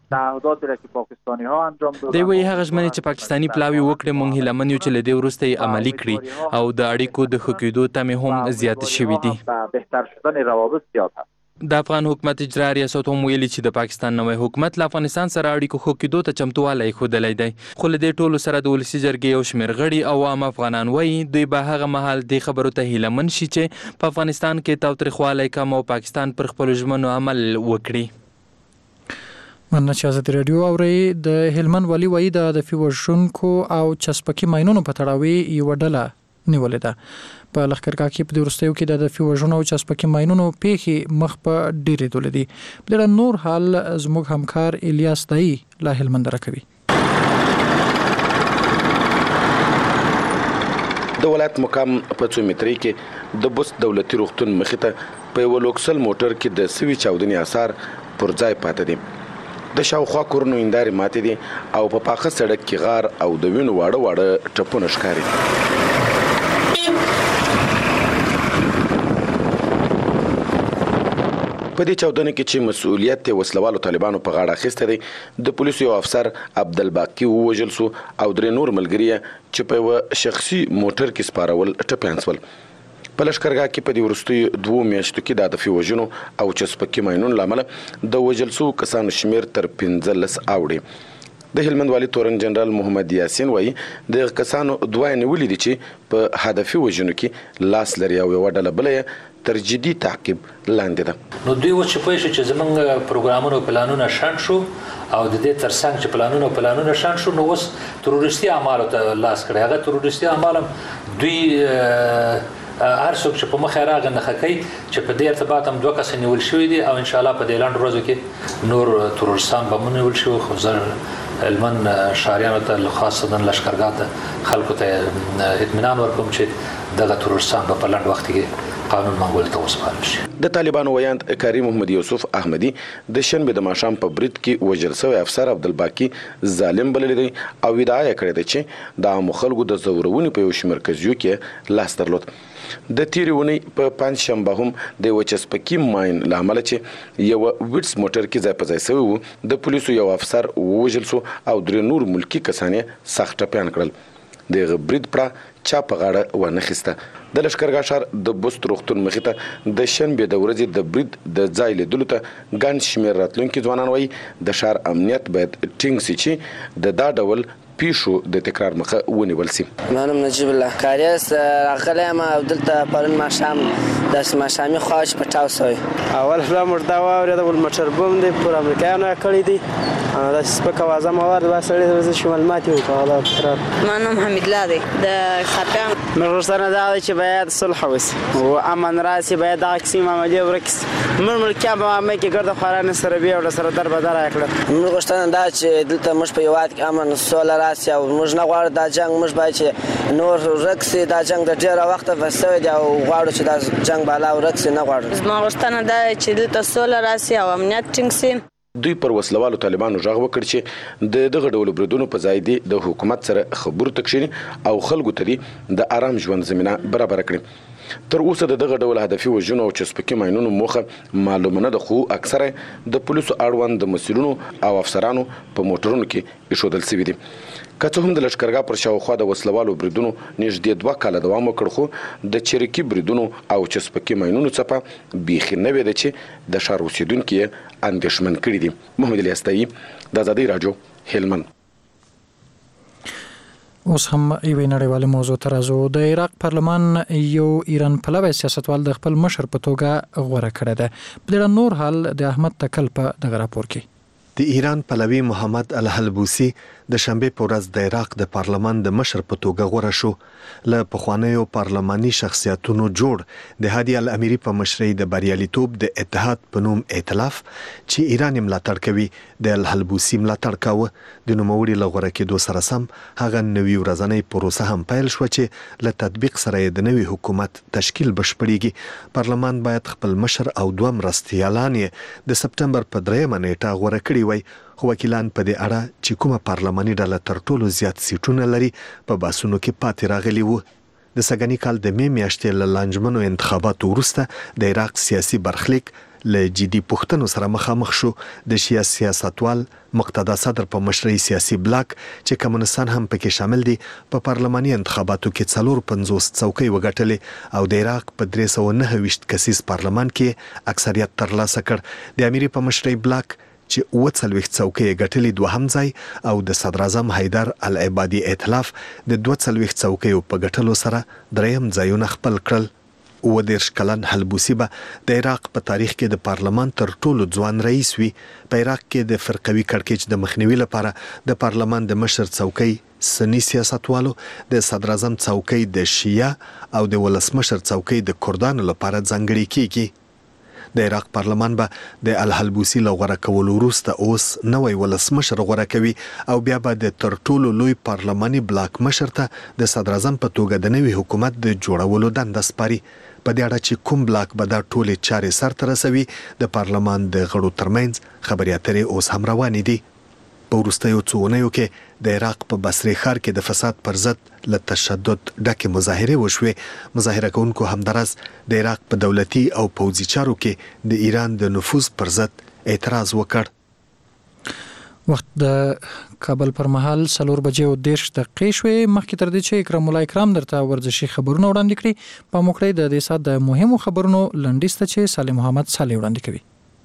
دوی وایي هغه ژمنې چې پاکستاني پلاوي وکړې موږ هیله من یو چې له دې وروسته یې عملي کړي او د اړیکو د ښه کېدو تمې هم زیاتې شوي دي. د افغان حکومت اجرا ریاست هم ویلي چې د پاکستان نوی حکومت له افغانستان سره اړیکو ښه کېدو ته چمتووالی ښودلی دی، خو له دې ټولو سره د ولسي جرګې یو شمېر غړي او عام افغانان وایي دوی به هغه مهال دې خبرو ته هیله من شي چې په افغانستان کې تاوتریخوالی کم او پاکستان پر خپلو ژمنو عمل وکړي. مننه چې ازادي راډیو اوري. د هلمند والي وایي د هدفي وژونکو او چسپکي ماینونو په تړاو یو ډله نیولې ده. په لښکرګاه کې په وروستیو کې د هدفي وژنو او چسپکي ماینونو پیښې مخ په ډېرې دولې دي. بل نور حال زموږ همکار الیاس دای له هلمند راکوي. د ولایت مقام په څو متري کې د بوس دولتي روغتون مخې ته په یو لوکسل موټر کې د سوي چاودنې اثار پر ځای پاتې دي. د شاوخوا کورونو هندارې ماتې دي او په پاخه سړک کې غار او د وینو واړه واړه ټپونه ښکاري. په دې چاودنه کې چې مسؤلیت یې وسلوالو طالبانو په غاړه اخیستی دی، د پولیسو یو افسر عبدالباقي ووژل سو او درې نور ملګري چې په یوه شخصي موټر کې سپارول ټپیان سول. په لښکرګاه کې په دې وروستیو دوو میاشتو کې د هدفي وژنو او چسپکي ماینونو له امله د وژل سوو کسانو شمېر تر پنځلس اوړي. د هلمند والي تورن جنرال محمد یاسین وایي دغه کسانو دوه نیولي دي چې په هدفي وژنو کې لاس لري او یوه ډله بله تر جدي تعقیب لاندې ده. نو دوی اوس چې پوه شو چې زموږ پروګرامونه او پلانونه شنډ شو او د دې تر څنګ چې پلانونه او پلانونه شنډ شو، نو اوس تروریستي اعمالو ته لاس کړی. هغه تروریستي اعمال هم دوی هر څوک چې په مخې راغی نښه کوي چې په دې ارتباط هم دوه کسه نیول شوي دي او انشاءالله په دې لنډو ورځو کې نور تروریستان به ونیول شي. خو زه هلمند ښاریانو ته خاصتا لښکرګاه ته خلکو ته اطمینان ورکوم چې دغه تروریستان به په لنډ وخت کې قانون منګول ته وسپارل شي. د طالبانو ویاند کاری محمد یوسف احمدي د شنبې د ماښام په برید کې وژل شوی افسر عبدالباقي ظالم بللی دی او ادعا یې کړې ده چې د عامو خلکو د ځورونې په یو شمېر قضیو کې لاس درلود. د تیرې اونۍ په پنځ شنبه هم د یوه چسپکي ماین له امله چې یوه ویټس موټر کې ځای په ځای سوی و، د پولیسو یو افسر ووژل سو او درې نور ملکي کسان یې سخت ټپیان کړل. دغه برید پړه چا په غاړه ونه خیسته. د لښکرګاه ښار د بست روغتون مخې ته د شنبې د ورځې د برید د ځای لیدلو ته ګڼ شمېر راتلونکي ځوانان وایي د ښار امنیت باید ټینګ سي چې د دا ډول پیښو د تکرار مخه ونیول سي. منم نجیب الله کاریاس راغلی یم او دلته پرون ماښام داسې ماښامي خوا چې پټاو سوی. اول خلا موږ دا واورېده ول موټر بم دی پر امریکایانو یې کړی دی، داسې سپک اوازه مو واورېده بس سړی ته شمال ماتې وکړه. ما نوم حمیدالله دی د خرقیان. موږ غوښتنه دا ده چې باید صلح وسي او امن راسي، باید دغه کیسې معاملې ورکې سي. موږ ملکیان په معاملې کې ګرده خوارانې سره بیا او سره در بدره یې کړه. موږ غوښتنه دا چې دلته موږ په هېواد کې امن سوله راسي او موږ نه غواړو دا جنګ، موږ باید چې نور ورک سي. دا جنګ د ډېره وخته بس سوی دی او غواړو چې دا جنګ بالا ورک سي، نه غواړو. زما غوښتنه دا ده چې دلته سوله راسي او امنیت ټینګ سي. دوی پر وسلوالو طالبانو غږ وکړ چې د دغه ډول بریدونو په ځای دی د حکومت سره خبرو ته کښیني او خلکو ته د آرام ژوند زمینه برابره کړي. تر اوسه د دغه ډول هدفي وژنو او چسپکي ماینونو موخه معلومه نه ده، خو اکثره د پولیسو اړوند د مسؤلینو او افسرانو په موټرونو کې ایښودل شوي دي. که څه هم د لښکرګاه پر شاوخوا د وسلوالو بریدونو نږدې دوه کاله دوام وکړ، خو د چریکي بریدونو او چسپکي ماینونو څپه بیخي نوې ده چې د ښار اوسېدونکي یې اندېښمن کړي دي. محمد الیاس دای د ازادۍ راډیو هلمند. اوس هم یوې نړیوالې موضوع ته راځو. د عراق پارلمان یو ایران پلوی سیاستوال د خپل مشر په توګه غوره کړی دی. په دې نور حال د احمد تکل په دغه راپور کې. د ایران پلوی محمد الحلبوسی د شنبې په ورځ د عراق د پارلمان د مشر په توګه غوره شو. له پخوانیو پارلماني شخصیتونو جوړ د هادي الاميري په مشرۍ د بریالیتوب د اتحاد په نوم ائتلاف چې ایران ملاتړ کوي د الحلبوسی ملاتړ کاوه. د نوموړي له غوره کېدو سره سم هغه نوي ورځنۍ پروسه هم پیل شو چې له تطبیق سره د نوي حکومت تشکیل بشپړیږي. پارلمان باید خپل مشر او دوه مرستیالان یې د سپټمبر په دریمه نیټه غوره کړي وای، خو وکیلان په دې اړه چې کومه پارلماني ډله تر ټولو زیات سیټونه لري په باسونو کې پاتې راغلي وو. د سږني کال د مې میاشتې له لانجمنو انتخاباتو وروسته د عراق سیاسي برخلیک له جدي پوښتنو سره مخامخ شو. د شیعه سیاستوال مقتدا صدر په مشرۍ سیاسي بلاک چې کمونستان هم پکې شامل دي په پارلماني انتخاباتو کې څلور پنځوس څوکۍ وګټلې او د عراق په درې سوه نهه ویشت کسیز پارلمان کې اکثریت ترلاسه کړ. د اميري په مشرۍ بلاک چې اوه څلوېښت څوکۍ ګټلې دوهم ځای او د صدر اعظم حیدر العبادي ائتلاف د دوه څلوېښت څوکیو په ګټلو سره دریم ځایونه خپل کړل. و دیرش کلن حلبوسی به د عراق په تاریخ کې د پارلمان تر ټولو ځوان رئیس وي. په عراق کې د فرقوي کړکېچ د مخنیوي لپاره د پارلمان د مشر څوکۍ سنی سیاستوالو، د صدر اعظم څوکۍ د شیعه او د ولسمشر څوکۍ د کردانو لپاره ځانګړې کیږي. د عراق پارلمان به د الحلبوسی له غوړه کولو وروسته اوس نوی ولسمشر غوړه کوي او بیا به د تر ټولو لوی پارلماني بلاک مشر ته د صدر اعظم په توګه د نوي حکومت د جوړولو دنده سپاري. په دې اړه چې کوم بلاک به دا ټولې چارې سرته رسوي د پارلمان د غړو ترمنځ خبرې اترې اوس هم روانې دي. په وروستیو څو اونیو کې د عراق په بصرې ښار کې د فساد پر ضد له تشدد ډکې مظاهرې وشوې. مظاهره کوونکو همدارس د عراق په دولتي او پوځي چارو کې د ایران د نفوذ پر ضد اعتراض وکړ. وخت د کابل پر مهال څلور بجې او دیرش دقیقې شوې. مخکې تر دې چې اکرام الله اکرام درته ورزشي خبرونه وړاندې کړي، په موږ د دې سات د مهمو خبرونو لنډیز ته چې صالح محمد صالح وړاندې کوي.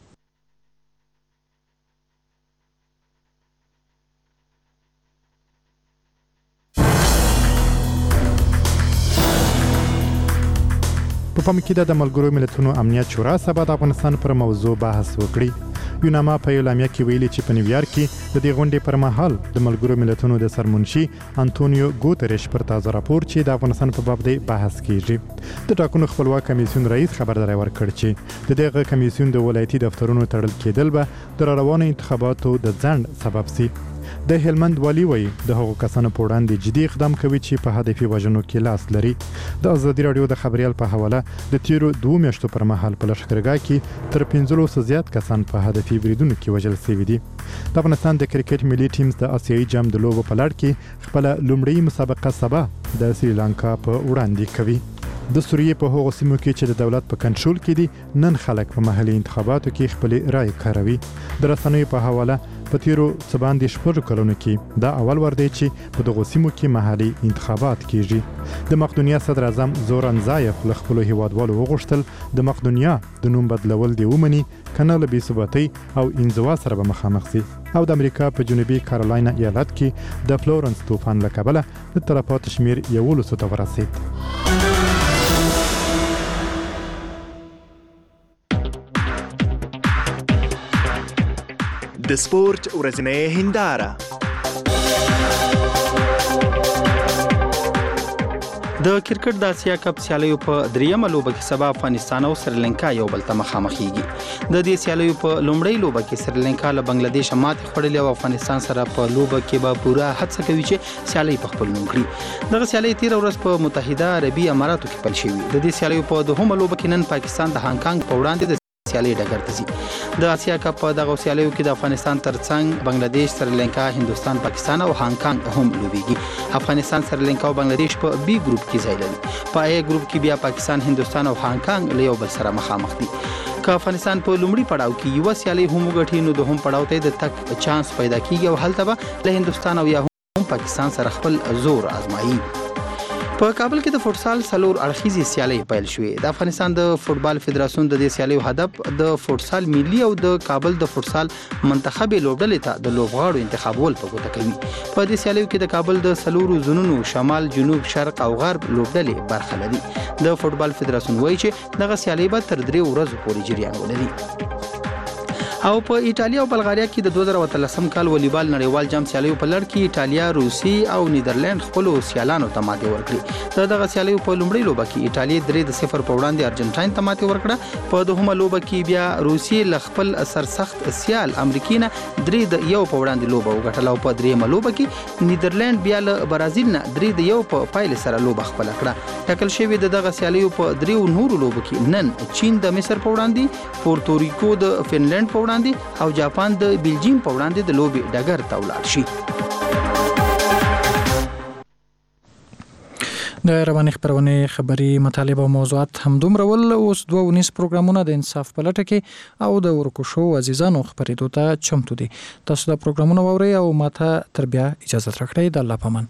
په پام کې د ملګرو ملتونو امنیت شورا سبا د افغانستان پر موضوع بحث وکړي. یوناما په اعلامیه کې ویلي چې په نیویارک کې د دې غونډې پر مهال د ملګرو ملتونو د سرمنشي انټونیو ګوتریش پر تازه راپور چې د افغانستان په باب دی بحث کیږي. د ټاکنو خپلواک کمیسیون رئیس خبرداری ورکړ چې د دغه کمیسیون د ولایتي دفترونو تړل کېدل به د روانو انتخاباتو د ځنډ سبب شي. د هلمند والی وایي د هغو کسانو په وړاندې جدي اقدام کوي چې په هدفي وژنو کې لاس لري. د ازادي راډیو د خبريال په حواله د تیرو دوه میاشتو پر مهال په لښکرګاه کې تر پنځلسو زیات کسان په هدفي بریدونو کې وژل شوي دي. د افغانستان د کرکټ ملي ټیم د آسیایي جام د لوبو په لړ کې خپل لومړی مسابقه سبا د سریلانکا په وړاندې کوي. د سوریې په هغو سیمو کې چې د دولت په کنټرول کې دي نن خلک په محلي انتخاباتو کې خپل رائے کاروي. د رسنیو په حواله په تیرو څه باندې شپږ کلونو کې دا اول ور دی چې په دغو سیمو کې محلي انتخابات کیږي. د مقدونیا صدر اعظم زوران زایف له خپلو هیوادوالو وغوښتل د مقدونیا د نوم بدلول دی ومني کنه له بې ثباتۍ او انزوا سره به مخامخ شي. او د امریکا په جنوبي کارولاینا ایالت کې د فلورنس طوفان له کبله د تلفاتو شمیر یولسو ته ورسید. د سپورت ورځنۍ هنداره. د کرکټ د اسیا کپ سیالیو په دریمه لوبه کې سبا افغانستان او سریلانکا یو بل ته مخامخېږي. د دې سیالیو په لومړۍ لوبه کې سریلانکا له بنگلاديش ماتې خوړلې او افغانستان سره په لوبه کې به پوره هڅه کوي چې سیالي په خپل نوم کړي. دغه سیالي تیر ورځ په متحده عربي اماراتو کې پیل شوې. د دې سیالیو په دوهمه لوبه کې نن پاکستان د هانګ کانګ په وړاندې سیالي ډګر ته ځي. د اسیا کپ په دغه سیالیو کې د افغانستان ترڅنګ بنگلاديش، سریلانکا، هندوستان، پاکستان او هانګ کانګ هم لوبېږي. افغانستان، سریلانکا او بنگلاديش په بي ګروپ کې ځای لري. په اي ګروپ کې بیا پاکستان، هندوستان او هانګ کانګ له یو بل سره مخامخ دي. که افغانستان په لومړي پړاو کې یو سیالي هم وګټي نو د هم پړاو ته د تک چانس پیدا کیږي او هلته به له هندوستان او یا هم پاکستان سره خپل زور آزمایي. په کابل کې د فوټسال څلور اړخیزې سیالۍ پیل شوې. د افغانستان د فوټبال فدراسیون د دې سیالیو هدف د فوټسال ملي او د کابل د فوټسال منتخبي لوبډلې ته د لوبغاړو انتخابول په ګوته کوي. په دې سیالیو کې د کابل د څلورو زونونو شمال، جنوب، شرق او غرب لوبډلې برخه لري. د فوټبال فدراسیون وایي چې دغه سیالۍ به تر درې ورځو پورې جریان ولري. او په ایټالیا او بلغاریا کې د دوه زره اتلسم کال والیبال نړیوال جام سیالیو په لړ کې ایټالیا، روسي او نیدرلند خپل سیالانو ته ماتې ورکړه. د دغه سیالیو په لومړۍ لوبه کې ایټالیا درې د صفر په وړاندې ارجنټاین ته ماتې ورکړه. په دوهمه لوبه کې بیا روسي له خپل سرسخت سیال امریکا نه درې د یو په وړاندې لوبه وګټله او په دریمه لوبه کې نیدرلند بیا له برازیل نه درې د یو په پایله سره لوبه خپل کړه. ټاکل شوی د دغه سیالیو په دریو نورو لوبو کې نن چین د مصر په وړاندې، پورتوریکو د فنلند په وړاندې او جاپان د بلجیم په وړاندې د لوبې ډګر ته ولاړ شي. د رواني خبرونه خبري مطالب او موضوعات همدومره ول. اوس دوه ونیس پروګرامونه د انصاف په لټه کې او د ورکو شو عزیزانو خبرېدو ته چمتو دي. تاسو دا پروګرامونه واورئ او ماته تر بیا اجازه راکړئ. د الله پامان.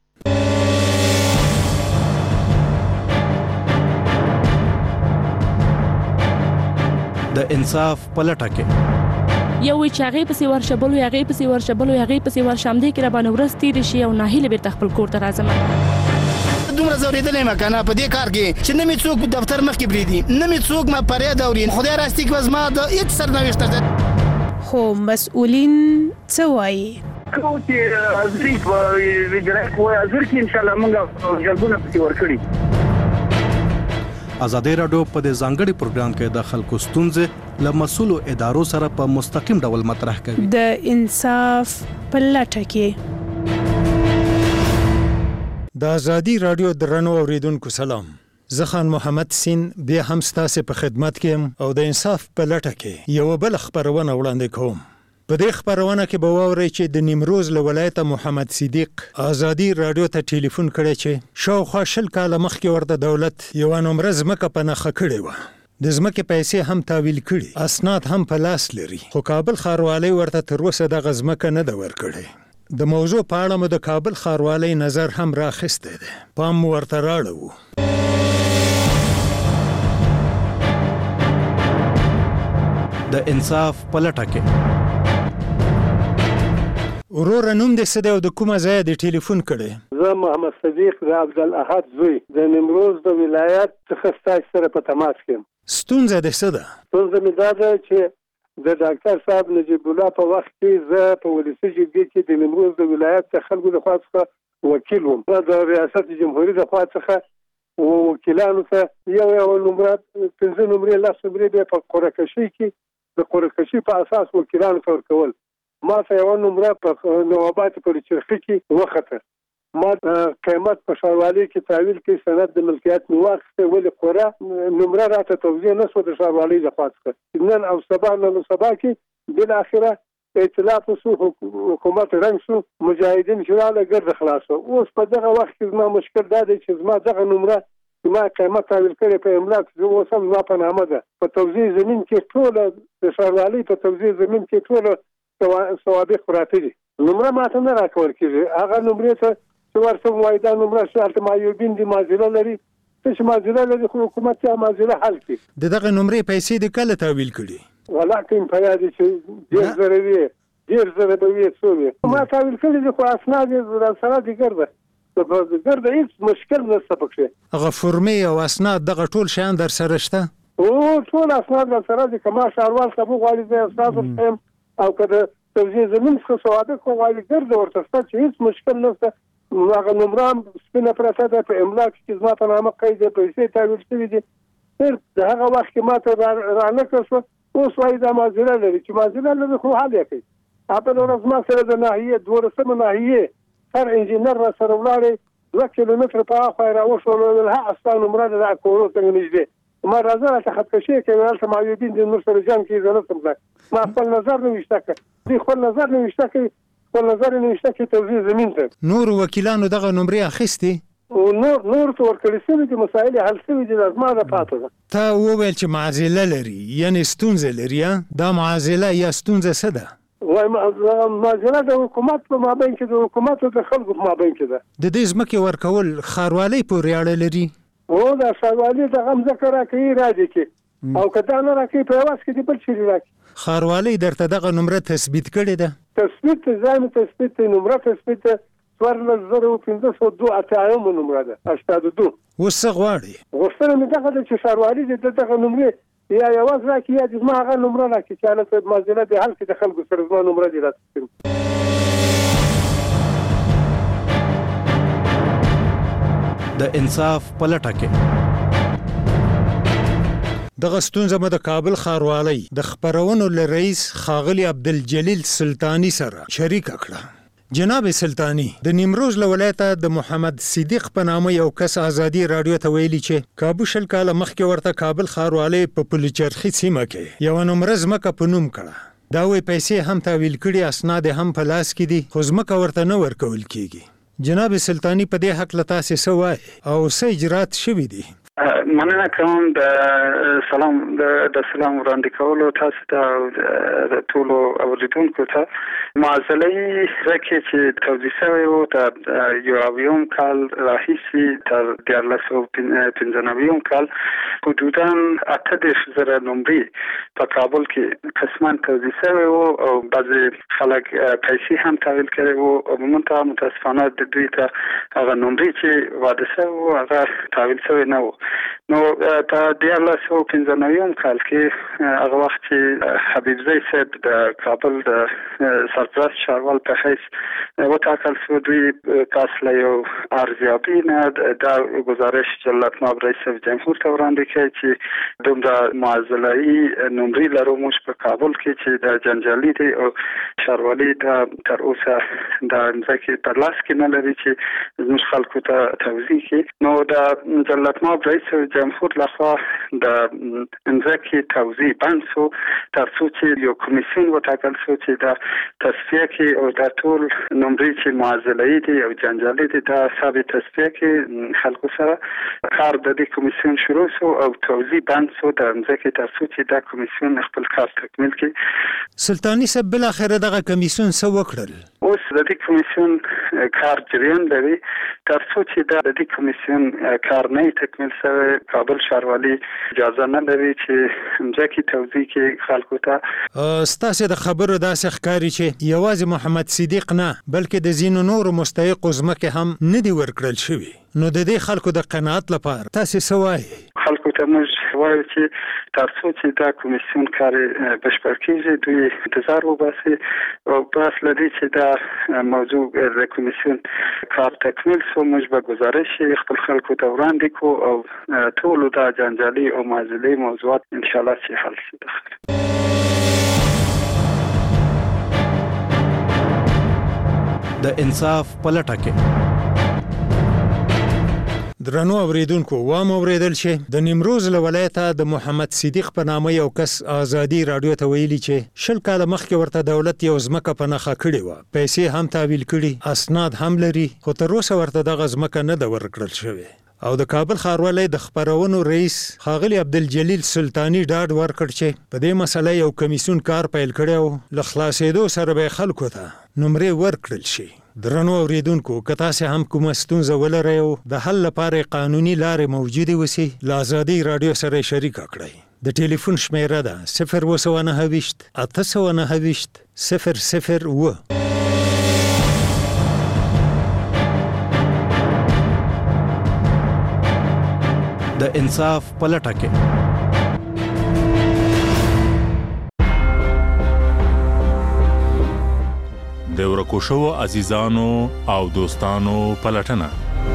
د انصاف په لټه کې یو چې هغه پسې ورشبل او هغه پسې ورشبل او هغه پسې ورشم دي کې را باندې ورستي رشي او ناهیله بیرته خپل کور ته راځم. دومره زورېدلی یم که نه په دې کار کې چې نه مې څوک دفتر مخکې پرېږدي نه مې څوک ما فریاد اوري خدای راستي کې به زما د هېڅ سرنوشت ته خو مسؤلین څه وایي کوم چې حاضري په اجرایه قوه حاضر کې انشاءالله موږ جلبونه پکې ورکړي. ازادي راډیو په دې ځانګړي پروګرام کې د خلکو ستونزې له مسؤلو ادارو سره په مستقیم ډول مطرح کوي. د انصاف په لټه کې د ازادي راډیو درنو اوریدونکو سلام. زه خان محمد سین بیا هم ستاسو په خدمت کې یم او د انصاف په لټه کې یو بل خبرونه وړاندې کوم. په دې خبرونه کې به واورئ چې د نیمروز له ولایته محمد صدیق ازادي راډیو ته ټلیفون کړی چې شاوخوا شل کاله مخکې ورته دولت یوه نمره ځمکه په نښه کړې وه. د ځمکې پیسې هم تحویل کړي، اسناد هم په لاس لري، خو کابل ښاروالۍ ورته تر اوسه دغه ځمکه نه ده ورکړې. د موضوع په اړه مو د کابل ښاروالۍ نظر هم راخیستی دی، پام مو ورته راړوو. د انصاف په لټه کې وروره نوم دې څه دی او د کومه ځایه دې ټلیفون کړی؟ زه محمد صدیق د عبدالاحد زوی د نیمروز د ولایت څخه ستاسو سره په تماس کې یم. ستونزه دې څه ده؟ ستونزه مې دا ده چې د ډاکټر صاحب نجیب الله په وخت کې زه په ولسي جرګې کې د نیمروز د ولایت د خلکو د خوا څخه وکیل وم. د ریاست جمهوري د خوا څخه وکیلانو ته یو یو نمره پنځه نمرې لس نمرې بیا په قرعه کشي کې د قرعه کشي په اساس وکیلانو ته ورکول. ما ته یو نمره په نوابات پر چرخي کې وخته. ما قیمت په ښاروالۍ کې تحویل کې سند د ملکیت مې واخیسته، ولې قرعه نمره راته توضیح نه شوه د ښاروالۍ له خوا څخه. نن او سبا نن او سبا کې بالاخره ائتلاف وشو، حکومت رنګ شو، مجاهدین چې راغله ګرده خلاص شو. اوس په دغه وخت کې زما مشکل دا دی چې زما دغه نمره ما قیمت تحویل کړې په املاک زه اوس هم زما په نامه ده. په توزیع زمین کې ټوله د ښاروالۍ په توزیع زمین کې ټوله سوابق پراته دي. نمره ماته نه راکول کېږي. هغه نمرې ته چې ورته وایي دا نمره چې هلته معیوبین دي معذره لري، څه چې معذره لري خو حکومت یې معذره حل کړي. د دغه نمرې پیسې د کله تحویل کړي؟ ولاکه مې په یاد دي چې ډېر زره وي، ډېر زره به وي، څو وي. ما تحویل کړي دي خو اسناد یې راسره دي ګرده ګرده هېڅ مشکل نشته پکښې. هغه فورمې او اسناد دغه ټول شیان در سره شته؟ او ټول اسناد در سره دي. که ما ښاروال صاحب وغواړي زه استاد ورته یم او که د توزیع زمین څخه سوابق وغواړي ګرده ورته شته چې هېڅ مشکل نشته. هغه نمره هم سپینه پرته ده په املاک کې زما په نامه قید دی، پیسې تحویل شوي دي. د هغه وخت کې ما ته رانه کړه شوه. اوس وایي دا معذره لري، چې معذره لري خو حل یې کوي. بله ورځ ما سره د ناحیې دولسمه ناحیې هر انجینر را سره ولاړی، دوه کیلومتره په هاخوا یې راوښولل، هغه ستا نمره ده دا کورو څنګه نږدې. ما راځه راته خطکشي کوي، هلته معیوبین دي نور سره جنګ کوي، زه نشم تللی. ما خپل نظر نه ویشته کړ، دوی خپل نظر نه ویشته کوي، خپل نظر یې نه ویشته کوي توزیع زمین ته. نورو وکیلانو دغه نمرې اخیستې؟ نور نور ته ورکړل شوي دي، مسایل یې حل شوي دي، دا زما نه پاته ده. تا وویل چې معضله لري، یعنې ستونزه لري. دا معضله یا ستونزه څه ده؟ وایي معضله د حکومت په مابین کې، د حکومت او د خلکو په مابین کې ده. د دې ځمکې ورکول ښاروالۍ پورې اړه لري؟ هو دا ښاروالۍ دغه ځمکه راکوي راځي کې، او که دا نه راکوي په عوض کې دې بل شي راکوي. ښاروالۍ درته دغه نمره تثبیت کړې ده؟ تثبیت ځای مې تثبیت دی، نمره تثبیت ده. څوارلس زره پنځه سوه دوه اتیایمه نمره ده، اشتاد دو. اوس څه غواړې؟ غوښتنه مې دغه ده چې ښاروالي دې دغه نمرې یا یوازې راکړي یا دې زما هغه نمره راکړي چې هلته معضله دې حل کړي، د خلکو سره زما نمره دې راکړي. د انصاف په لټه کې دغه ستونزه مو د کابل ښاروالۍ د خپرونو له رئیس ښاغلي عبدالجلیل سلطاني سره شریکه کړه. جناب سلطاني د نیمروز له ولایته د محمد صدیق په نامه یو کس ازادي راډیو ته ویلي چې کابو شل کاله مخکې ورته کابل ښاروالۍ په پلچرخي سیمه کې یوه نمره ځمکه په نوم کړه. دا وایي پیسې هم تحویل کړي، اسناد هم په لاس کې دي، خو ځمکه ورته نه ورکول کېږي. جناب سلطاني په دې هکله تاسې څه وایي او څه اجرات شوي دي؟ مننه کوم د سلام د سلام وړاندې کولو تاسو ته د ټولو اوریدونکو ته معزلي زکه چې توضیح شوی وو تر یو اویوم کال راهیسي تر دیارلس او پنځنویم کال حدودا اته دېرش زره نمرې په کابل کې قسمان توضیح شوی وو او بعضي خلک پیسې هم تحویل کړي وو او موږ متاسفانه د دوی ته هغه نمرې چې واده شوی وو هغه تحویل شوی نه وو. نو په دیارلس او پنځنویم کال کې هغه وخت چې حبیب زئی صاحب د کابل د سرپرست ښاروال په حیث وټاکل شو دوی تاسو له یو ارزیابي نه دا گزارش جلالت مآب رئیس جمهور ته وړاندې کړي چې دومره معضله‌ای نمرې لرو موږ په کابل کې چې د جنجالي دي او ښاروالي د تر اوسه د ځکه په لاس کې نه لري چې موږ خلکو ته توضیح کړي. نو د جلالت مآب رئیس جمهور لخوا د انځکه توضیح بند شو تر څو چې یو کمیسیون وټاکل شو چې د تصفیه کې او د ټول نمرې چې معضله‌ای دي او جنجالي دي د ثابت تصفیه کې خلکو سره کار د دې کمیسیون شروع شو او توضیح بند شو د انځکه تر څو چې د کمیسیون خپل کار تکمیل کړي. سلطانی صاحب بل اخر دغه کمیسیون څه وکړل؟ اوس د دې کمیسیون کار جریان لري تر څو چې د دې کمیسیون کار نه تکمیل شوی کابل ښاروالي اجازه نه لري چې ځکه توضیح کې خلکو ته ستاسو د خبرو داسې ښکاري چې یوازې محمد صدیق نه بلکې د زینو نور مستحق ځمکې هم نه دی ورکړل شوی. نو د دې خلکو د قناعت لپاره تاسو څه وایي؟ خلکو ته موږ وایو چې تر څو چې دا کمیسیون کار بشپړ کیږي دوی انتظار وباسي او پس لدی چې دا موضوع د کمیسیون کار تکمیل شو موږ به گزارش خپل خلکو ته وړاندې کوو او ټول دا جنجالي او معضلي موضوعات ان شاء الله چې حل شي. د انصاف پلټه کې درنو اوریدونکو وام اوریدل شي د نیمروز له ولایته د محمد صدیق په نامه یو کس ازادي رادیو ته ویلي چې شل کاله مخکې ورته دولت یو ځمکه په نخښه کړې وه، پیسې هم تحویل کړي، اسناد هم لري، خو تر اوسه ورته دغه ځمکه نه ده ورکړل شوې. او د کابل ښاروالۍ د خپرونو رئیس ښاغلي عبدالجلیل سلطانی ډاډ ورکړ چې په دې مسله یو کمیسیون کار پیل کړی او له خلاصېدو سره به خلکو ته نمرې ورکړل شي. درنو اوریدونکو که تاسو هم کومه ستونزه ولرئ او د حل لپاره قانوني لارې موجودې وسی له ازادي رادیو سره شریک کړئ. د ټلیفون شمیره ده صفر اووه سوه نهه ویشت اته سوه نهه ویشت صفر صفر اووه. د انصاف پلټه کې د ورکو شوو عزیزانو او دوستانو پلټنه.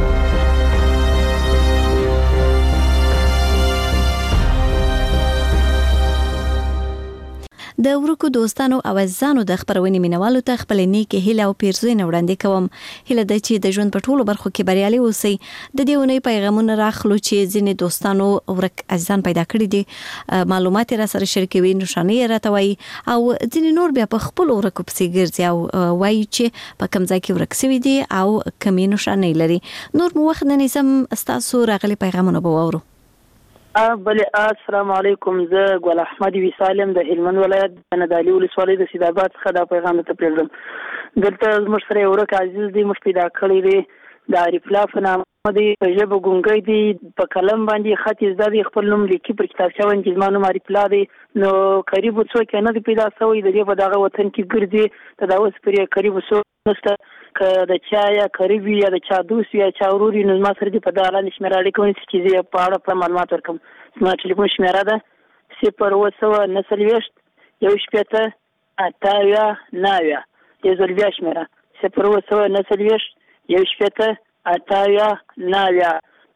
د ورکو دوستانو او عزیزانو د خبرونې مینوالو ته خپل نیکه هیله او پیرزوینه وړاندې کوم. هیله ده چې د ژوند په ټولو برخو کې بریالي اوسئ. د دې اونۍ پیغامونه راخلو چې ځینې دوستانو ورک عزیزان پیدا کړي دي، معلومات را سره شریکوي، نشانې راته وایي او ځینې نور بیا په خپل ورکو پسې ګرځي او وایي چې په کوم ځای کې ورک سوي دي او کمې نشانې لري. نور مو وخت نه نیسم، ستاسو راغلي پیغامونه به واورو. بله السلام علیکم. زه ګل احمد وسالم د هلمند ولایت د ندالي ولسوالۍ د سیدآباد څخه دا پیغام ته پرېږدم. دلته زموږ سره یو ورک عزیز دی، موږ پیدا کړی دی، د عارف الله په نامه دی، په ژبه ګونګی دی، په قلم باندې خط زده دی، خپل نوم لیکي پر کتابچه باندې زما نوم عارف الله دی. نو قریب څوک نه دی پیدا شوی، د دې په دغه وطن کې ګرځي، د دا اوس پرې قریب څوک نشته، که د چا یا قریب یا د چا دوست یا چا ورور نو ما سره دې په دغه لاندې شمېره اړیکه ونیسي چې زه په اړه په معلومات ورکړم. زما ټلیفون شمېره ده صفر اووه سوه نهه څلوېښت یو شپېته اته اویا نهه اویا. یو ځل بیا شمېره صفر اووه سوه نهه څلوېښت یو شپېته اته اویا نهه اویا.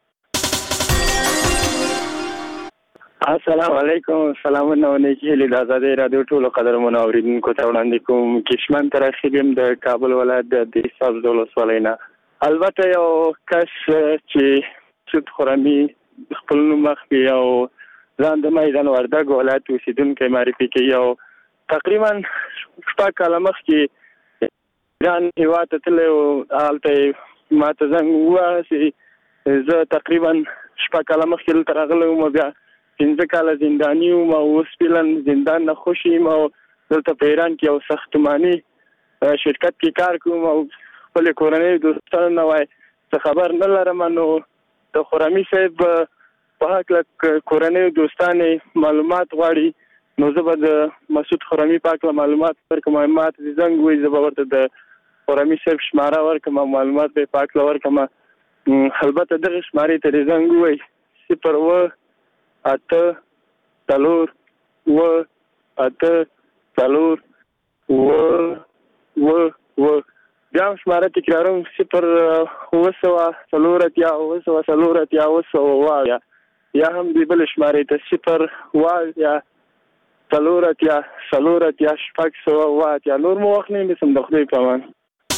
السلام علیکم. سلامونه او نیکې هیلې د ازادۍ راډیو ټولو قدرمنو اوریدونکو ته وړاندې کوم. کشمن ترخیب یم د کابل ولایت د دیساب ولسوالۍ نه. البته یو کس چې سود خرامي خپل نوم مخکې او ځان د میدان وردګ ولایت اوسېدونکی معرفي کوي او تقریبا شپږ کاله مخکې ایران هېواد ته تللی و. هلته یې ما ته زنګ ووهه چې زه تقریبا شپږ کاله مخکې دلته راغلی وم بیا پنځه کاله زنداني وم او اوس فعلا زندان نه خوښ یم او دلته په ایران کې یو ساختماني شرکت کې کار کوم او خپلې کورنۍ دوستانو نه وای څه خبر نه لرم. نو د خرمي صاحب په هکله کورنۍ دوستانې معلومات غواړي نو زه به د مسعود خرمي په هکله معلومات ورکړم. ما ته د زنګ وایي زه به ورته د خرمي صاحب شماره ورکړم او معلومات به یې په هکله ورکړم. البته دغه شمارې ته د زنګ ووایي صفر اوه اته څلور اوه اته څلور اوه اوه اوه بیا هم شماره تکراروم صفر اوه سوه څلور اتیا اوه سوه څلور اتیا اوه سوه اوه اویا یا هم دې بلې شمارې ته صفر اوه اتیا څلور اتیا څلور اتیا شپږ سوه اوه اتیا. نور مو وخت نه نیسم د خدای په امان.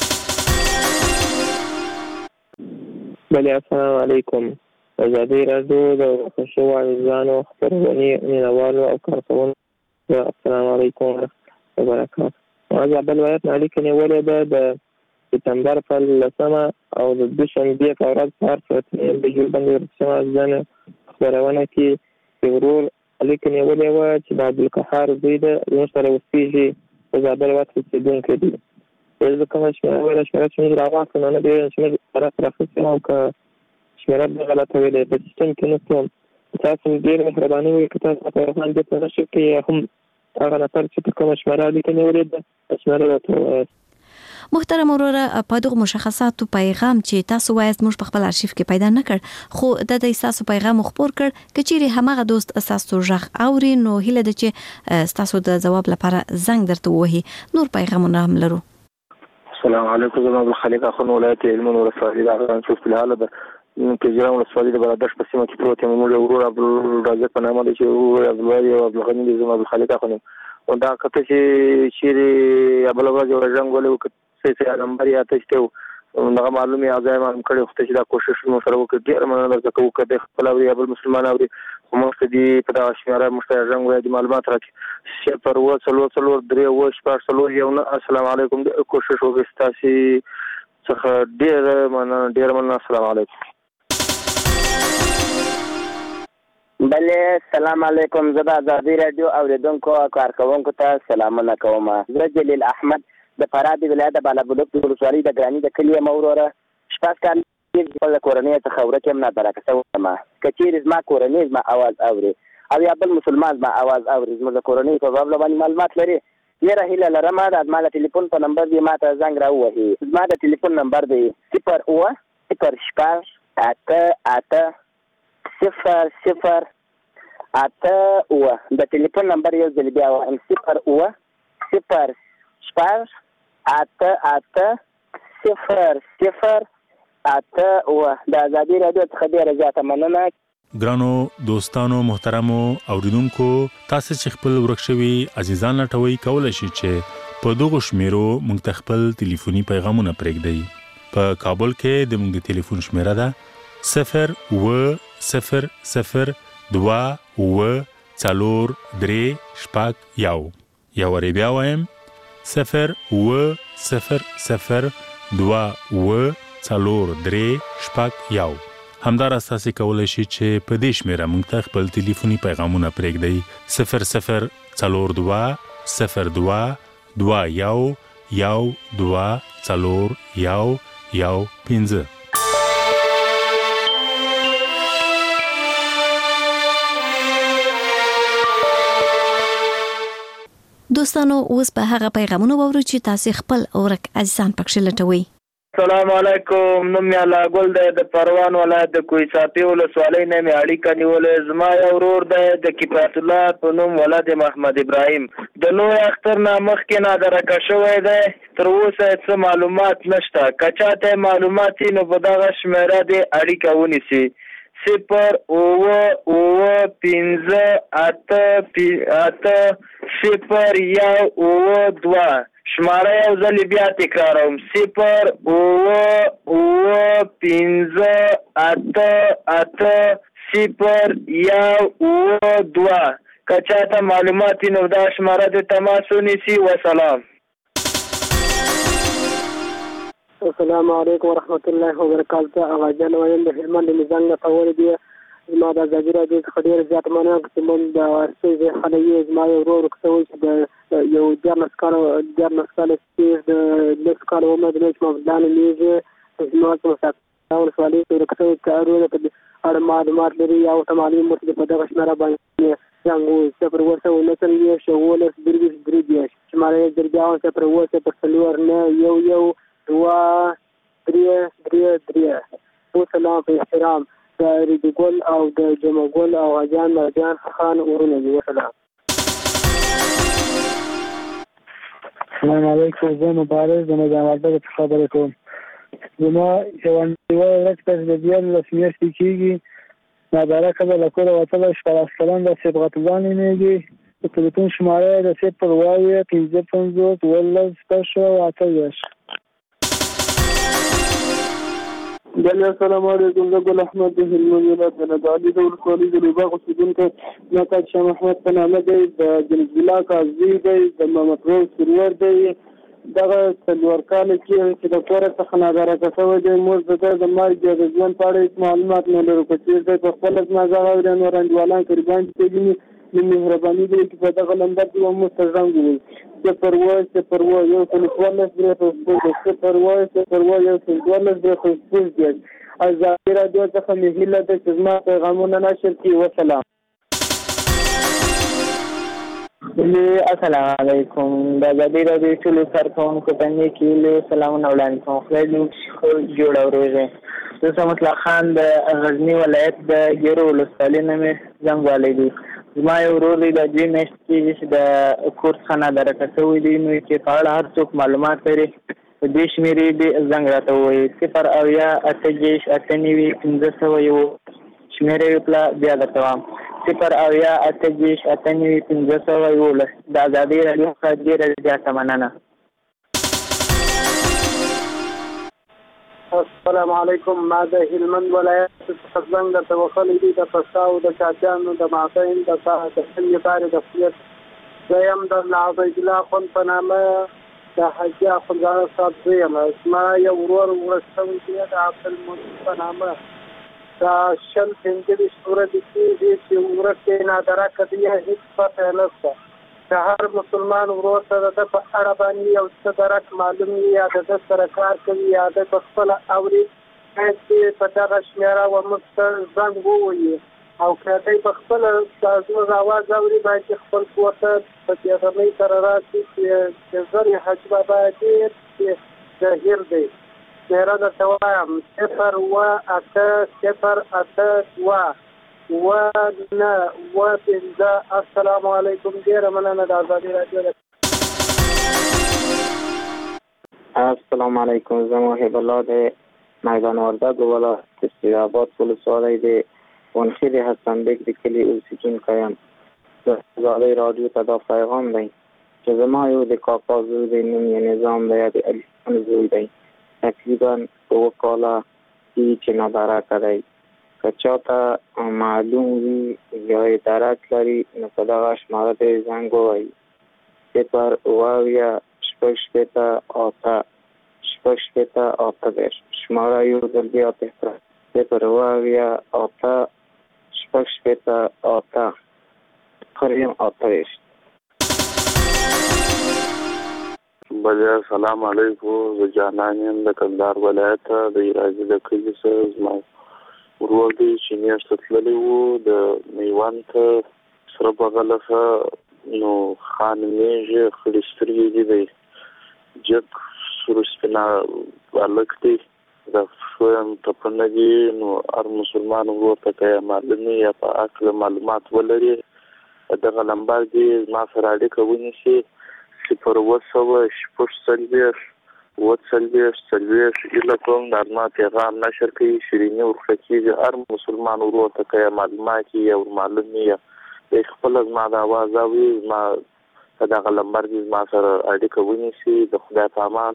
بله السلام علیکم. ازادي راډیو د خوشو عزیزانو خبرونې مینوالو او کارکوونکو السلام علیکم ورحمة الله وبرکاته. موضوع بل ولایت نه اړیکه نیولې ده د سپتمبر پر لسمه او د دوشنبې په ورځ سهار په اته بجې باندې رسمه ځنه خبرونه کې چې ورور اړیکه نیولې وه چې د عبدالقهار زوی ده زموږ سره اوسېږي په زابل ولایت کې اوسېدونکی دی. زه کومه شمېره ویله شمېره چې موږ راواخلو نو نه ډېره شمېره سره راخیستې او که شمېره به غلطه ویلې په سیسټم کې نه کوم. تاسو ډېر مهرباني وکړئ که تاسو پیغام بېرته نه شئ کړئ یا هم هغه نفر چې په کومه شمېره اړیکه نیولې ده شمېره راته ووایاست. محترم وروره په دغه مشخصاتو پیغام چې تاسو وایست موږ په خپل ارشیف کې پیدا نه کړ خو د دې تاسو پیغام خبر کړ کچېری همغه دوست اساسو ژغ اوري نو هله د چې تاسو د جواب لپاره زنګ درته وهي. نور پیغامونه هم لرو. السلام علیکم زما عبد الخالق اخون ولایت هلمند ولسوالۍ د افغان شوف په حاله د تجربه ولسوالۍ د بلادش په سیمه کې پروت یم. موږ ورور عبدالرزاق په نامه دی چې ورور عبدالوالي او عبدالغني دی زما عبد الخالق اخون او دا کته چې چیرې ابلغه جو رنګ ولې څه نمبر یا تاسو نو معلومه اځای معلوم کړي خو چې دا کوشش مو سره وکړي ډیر مننه درته کوم کده خپل او بل مسلمان او موږ دې په دا شمیره مشترک غوړي د معلومات راکړي چې پر و څلور څلور درې و شپږ څلور یو نه. السلام علیکم کوشش وکړئ تاسو څخه ډیر مننه ډیر مننه. السلام علیکم. بله السلام علیکم. زه د ازادي رادیو اوریدونکو او کارکوونکو ته سلامونه کوم. زه جلیل احمد د فراد ولایت د بالابلوک د ولسوالۍ د ګرانی د کلیه موروره شپږ کال د کورنۍ څخه ورکه نه درکه سوم کچیر زما کورنۍ زما आवाज اوري او یا بل مسلمان زما आवाज اوري زما د کورنۍ په باب باندې معلومات لري. یره هله لرم د ما د ټلیفون په نمبر دی ماته زنګ راوهي. زما د ټلیفون نمبر دی صفر اوه صفر شپږ اته اته صفر صفر اته اوه. د ټلیفون نمبر یو ځل بیا وایم صفر اوه صفر شپږ اته اته صفر صفر اته اوه. د ازادي رادیو څخه ډیره زیاته مننه. ګرانو دوستانو محترمو اوریدونکو تاسو چې خپل ورکشوي عزیزان لټوي کولای شئ چې په دغه شمیرو موږ ته خپل ټلیفوني پیغامونه پرېږدئ. په کابل کې د موږ د ټلیفون شمیره ده صفر اوه صفر صفر دوه اوه څلور درې شپږ یو. یو وری بیا وایم صفر اوه صفر صفر دوه اوه څلور درې شپږ یو. همداراز تاسو کولای شئ چې په دې شمیره موږ ته خپل ټلیفوني پیغامونه پرېږدئ صفر صفر څلور دوه صفر دوه دوه یو یو دوه څلور یو یو پنځه. دوستانو اوس به هغه پیغامونه وورو چې تاسو خپل اورک عزیزان پکښ لټوي. السلام علیکم. نوم مې الله ګل دی د پروان ولایت د کوی صافي ولسوالۍ نه مې اړیکه نیولې. زما یو ورور دی د کفایت الله په نوم ولد محمد ابراهیم د لوی اختر نه مخکې نه درکه شوی دی. تر اوسه څه معلومات نشته. که چاته معلومات نو په دغه شمیره دې اړیکه ونیسي صفر اوه اوه پنځه اته اته صفر یو اوه دوه. شماره یو ځل بیا تکراروم صفر اوه اوه پنځه اته اته صفر یو اوه دوه. که چاته معلومات نو دا شماره د تماس ونیسي. وسلام. السلام علیکم ورحمت الله وبرکاته. اغاجان وایم د هلمند میزان نه فور دی ما د ازادي راډیو څخه ډېر زیات مننه چې من د ورسې خلوي زما یو ورور کوي چې د یو دیارلس کاله دیارلس کاله چې د لس کاله عمر د نوش مفدان میږي زما څه مسافر ولسوالۍ ورکوي کارونه په اړه معلومات لري او تمالي مرتبه په دغه شمېره باندې څنګه صفر اوسه ولسل یې شولس درویش درویش شماره درګاو صفر اوسه په څلور نه یو یو دوا درې درې درې او سلام په احترام د ریډي ګل او د جمع ګل او اجان مرجان خان ورونه دي. سلام. السلام علیکم. زه مبارز د نظام عبدالله خبرې کوم. زما یو انډیوال ورځ په د دیارلس میاشتې کېږي ناداره کله له کوره وتلی شپاړس کلن د صبغت الله نومېږي د تلیفون شماره یې د صفر اووه پنځه پنځوس اوولس شپږ سوه اته دېرش. بله السلام علیکم. زه ګل احمد د هلمند ولایت د نادعلي د ولسوالۍ د لوباغ اوسېدونکی نقاد شاه محمد په نامه دی. د جنس الله کاظمي دی. د محمد روز سرور دی. دغه څلور کاله کې چې د کوره څخه ناداره شوی دی موږ د ده د مرګ د ژوند په اړه هېڅ معلومات نه لرو. که چېرې دی په خپله زما غږ اوري نور انډیوالان قریبان چې پېژني نو مهرباني دی چې په دغه نمبر کې به موږ ته زنګ ووهي صفر اووه صفر اووه یو سل څوارلس درې سوه شپږ صفر اووه صفر اووه یو سل څوارلس درې سوه شپږ دېرش. ازادي راډیو څخه مې هیله ده چې زما پیغامونه نشر کړي. وسلام. السلام علیکم. د ازادي راډیو ټولو کارکوونکو ته نیک هیلې سلامونه وړاندې کوم. خدای دې جوړ او روغ وي. زه سمت الله خان د غزني ولایت د ګیرو ولسوالۍ نه مې زنګ والی دی. زما یو ورور دی د دوې میاشتې کېږي چې د کور څخه ناداره شوی دی نو چې په اړه هر څوک معلومات لري په دې شمېرې دې زنګ راته ووایي صفر اویا اته دېرش اته نوي پنځه سوه یو شمېره یې پله بیا درته وایم صفر اویا اته دېرش اته نوي پنځه سوه یولس. د ازادۍ راډیو څخه ډېره زیاته مننه. السلام علیکم. ما د هلمند ولایت څخه زنګ درته وهلی دی د پښتاو د چاچیانو د مابین د تحصیل لپاره د فعالیت. زه یم د الله عبیدالله اخوند په نامه د حاجي اخندزاده صاحب زوی یم. زما یو ورور ورک شوی دی د عبدالمجید په نامه د شل پنځه ویشت ورځې کېږي چې ورک یې ناداره کړې یې هېڅ پته یې نشته. د هر مسلمان ورور ته د ده په اړه باندې یو څه درک معلوم وي یا د ده سره کار کوي یا د په خپله اوري باید چې په دغه شمېره وموږ ته زنګ ووهي او که دی په خپله زموږ اواز اوري باید چې خپل کور ته په بېغمۍ سره راشي چې زر یې حاجي بابا ډېر جاهر دی. شمېره درته وایم صفر اووه اته صفر اته دوه و نه و پنځه. السلام علیکم. ډېره مننه د ازادي راډیو. السلام علیکم. زه محب الله د میدان وردګ ولایت استراباد ولسوالۍ د ونخیل حسن بیگ د کلي اوسېدونکی یم. د ازادي راډیو ته دا پیغام دی چې زما یو د کاکا زوی دی نوم یې نظام دی د علي خان زوی دی تقریبا اووه کاله کېږي چې ناداره کړی. که چاته معلوم وي یا یې درک لري نو په دغه شماره ته یې زنګ ووهي صفر اووه اویا شپږ شپېته اته شپږ شپېته اته دېرش. شماره یو ځل بیا تکرار صفر اووه اویا اته شپږ شپېته اته فریم اته دېرش. بله السلام علیکم. زه جانان یم د کندهار ولایت د ایرازي د کلي څخه. زما ورور دی چې میاشته تللی و د میوند ته سره بغله ښه نو خان میږي خړې سترګې دي دی جګ سور سپینه هلک دی د شویم ټپنه دي نو هر مسلمان ورور ته که یې معلوم وي یا په هکله معلومات ولري دغه نمبر دی زما سره اړیکه ونیسي صفر اووه سوه شپږ څلوېښت اووه څلوېښت څلوېښت هیله کوم د زما پیغام نشر کوي شیریني ورکړه کېږي هر مسلمان ورور ته که یې معلومات وي یا ورمعلوم وي یا دی خپله زما د اواز اوري زما په دغه نمبر کې زما سره اړیکه ونیسي. د خدای په امان.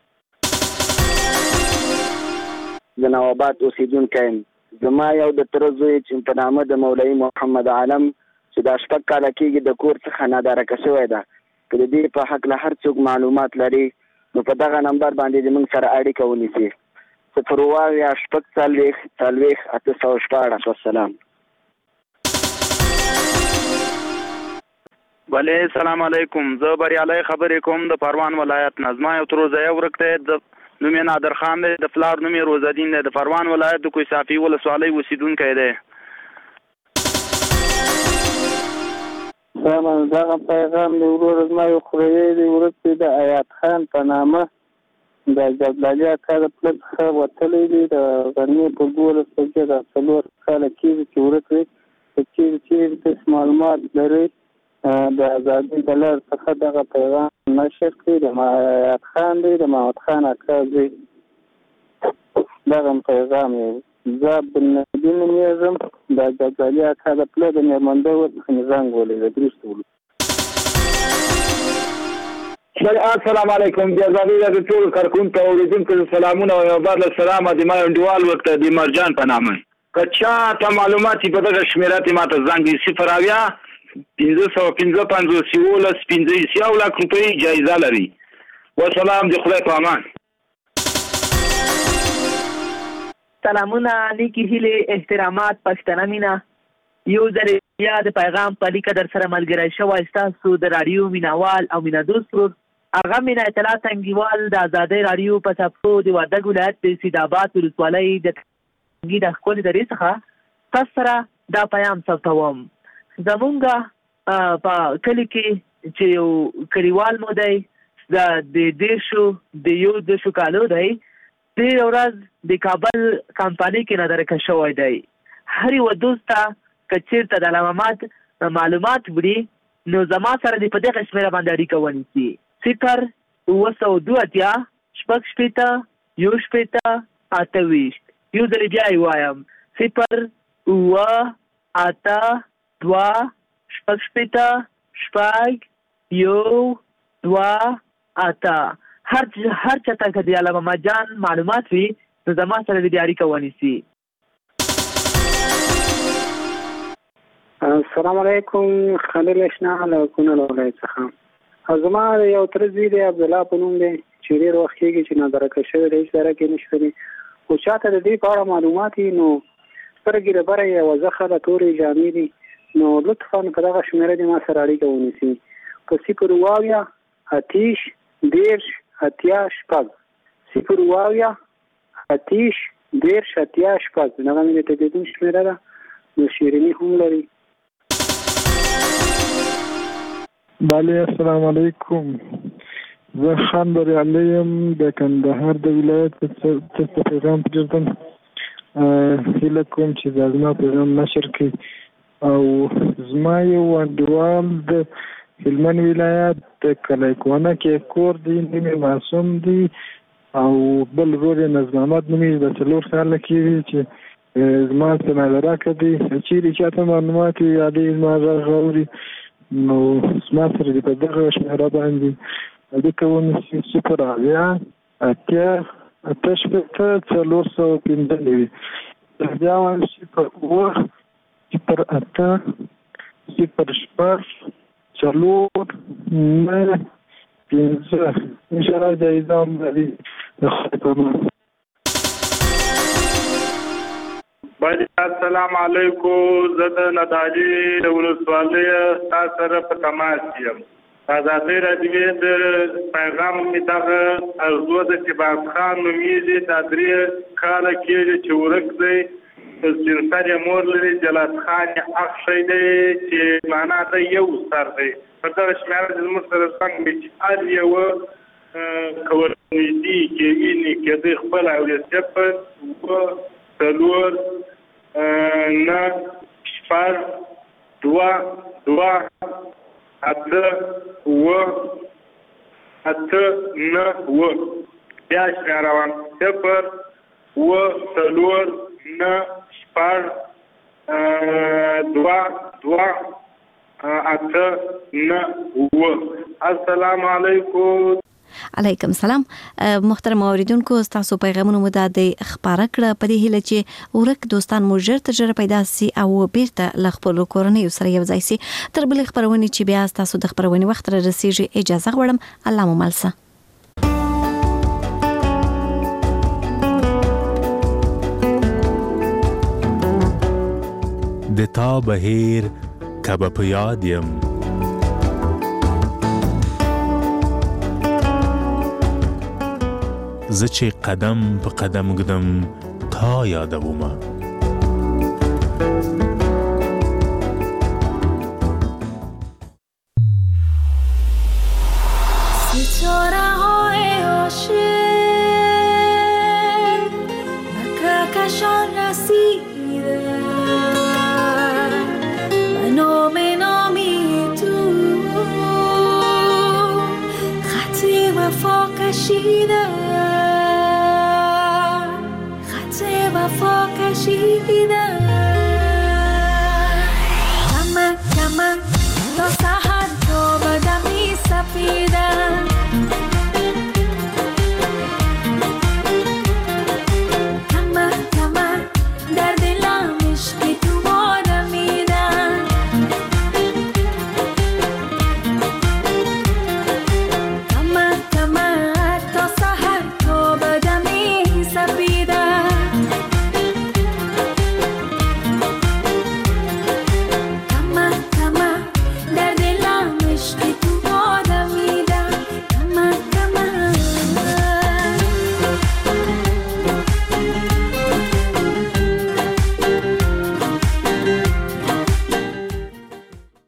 د نواباد اوسېدونکی یم. زما یو د تره زوی چې په نامه د مولوي محمد عالم چې دا شپږ کاله کېږي د کور څخه ناداره شوی ده. که د دې په هکله هر څوک معلومات لري نو په دغه نمبر باندې زموږ سره اړیکه ونیسي صفر اووه اویا شپږ څلوېښت څلوېښت اته سوه شپاړس. والسلام. بله سلام علیکم. زه بریالي خبرې کوم د پروان ولایت نظم یو تر ځای ورکته د نوم یې نادر خان دی، د فلار نوم یې روزالدین دی، د پروان ولایت د کوه صافي ولسوالۍ اوسیدونکی دی. سلام، دغه پیغام دی ورور زما یو خوریی دی ورته د آیات خان په نامه د جبلالي اکا د پلټ څخه وتلی دی د غرمې په دولس بجې د څلور کاله کېږي چې ورک دی. په چیرې چیرې تاسو معلومات لرئ د ازادۍ د لارې څخه دغه پیغام نشر کړي. د آیات خان دی، د محمد خان اکا دی دغه پیغام یې زه عبدالنبي نومېږم د جبلالي اکا د پلار د مېرمنده ورڅخه مې زنګ ولیده درسته ولو. السلام علیکم. د ازادۍ راډیو ټول کارکونکو او اورېدونکو سلامونه او یو بل سلام د ما انډیوال ورته د مرجان په نامه. که چا ته معلومات په دغه شمیرات ماته زنګ دی صفر اویا پنځه سوه پنځه پنځوس یولس پنځه یو لک روپۍ جایزه لري. وسلام، د خدای په امان. سلامونه، نیکی هیلې، احترامات، پښتنه مینا. یو ځل بیا د پیغام په لیکه در سره ملګری شوی ستاسو د راډیو میناوال او مینا دوست ورور هغه مینا اطلاع تنګیوال د ازادۍ راډیو په صفحو د وردګ ولایت د سیدآباد ولسوالۍ د تنګي د ښکلې درې څخه تاسو سره دا پیغام ثبتوم. زمونږ په کلي کې چې یو کلیوال مو دی د دیرشو د یو دېرشو کالو دی، ډېره ورځ د کابل کمپنۍ کې نظرکه شوی دی. هر یو دوست ته که چېرته د علامات معلومات وړي نو زما سره دې په دغه شمېره باندې اړیکه ونیسي. صفر اووه سوه دوه اتیا شپږ شپېته یو شپېته اته ویشت. یو ځل بیا یې وایم، صفر اووه اته دوه شپږ شپېته شپږ یو دوه اته. هر هر چاته که د علامه جان معلومات وي نو زما سره دې اړیکه ونیسي. السلام علیکم. خلیل اشنا له کونړ ولایت څخه. زما یو تره زوی دی عبدالله په نوم دی چې ډېر وخت کېږي چې نظرکه شوی دی، هېڅ اداره کې نشته دی. خو چاته د دې په اړه معلومات وي نو سترګې د بره یې وضخه د تورې جامې دي نو لطفا په دغه شمېره دې ما سره اړیکه ونیسي. په صفر اووه اویا اتیش دېرش اتیا شپږ. صفر اووه اویا اتیش دېرش اتیا شپږ. دغه مې د تلویزیون شمېره ده، نو شیریني هم لري. بله السلام علیکم. زه خان بریالي یم د کندهار د ولایت څخه پیغام پرېږدم. هیله کوم چې دا زما پیغام نشر کړي او زما یو انډیوال د هلمند ولایت د کلیکونه کې کور دی، نوم یې معصوم دی او بل ورور یې نظم احمد نومېږي، د څلور کاله کېږي چې زما څه نظرکه دی. چیرې چاته معلومات وي یا دې زما غږ اوري نو زما سره دې په دغه شمېره باندې اړیکه ونیسي. صفر اویا اتیا اته شپېته څلور سوه پنځه نوي. بیا وایم صفر اووه صفر اته صفر شپږ څلور نه پنځه. انشاءالله جایزه هم لري. د خدای په امان. السلام علیکم. زه د ندالي د ولسوالۍ تاسو سره په تماس یم. ازادۍ راډیو د پیغام مې دغه ارزو ده چې باز خان نومېږي، دا درې کاله کېږي چې ورک دی. سر یې مور لري، جلات خان یې اخ شی دی چې معنا ده یو سر دی. په دغه شمېره چې زموږ سره څنګ دی چې هر یوه که ورنږدې کېږي نږدې خپل اولیا صفر اووه څلور نه شپږ دوه دوه اته اووه اته نه اووه. بیا شمېره وایم، صفر اووه څلور نه شپږ دوه دوه اته نه اووه. السلام علیکم. علیکم سلام. محترم اوریدونکو، تاسو پیغامونه مو د خبره کړه په دې هیله چې ورک دوستان مو ژر تر ژره پیدا سي او بیرته له خپل کورنۍ سره یو ځای سي. تر بلې خبرونه چې بیا تاسو د خبرونې وخت را رسیږي اجازه غواړم. الله مو مل شه. د تا بهیر کبه په یاد یم زه چې قدم په قدم ګدم تا یادومه. ستاره های عاشق به کهکشان رسیده، به نام نامی تو خط وفا کشیده، خط وفا کشیده.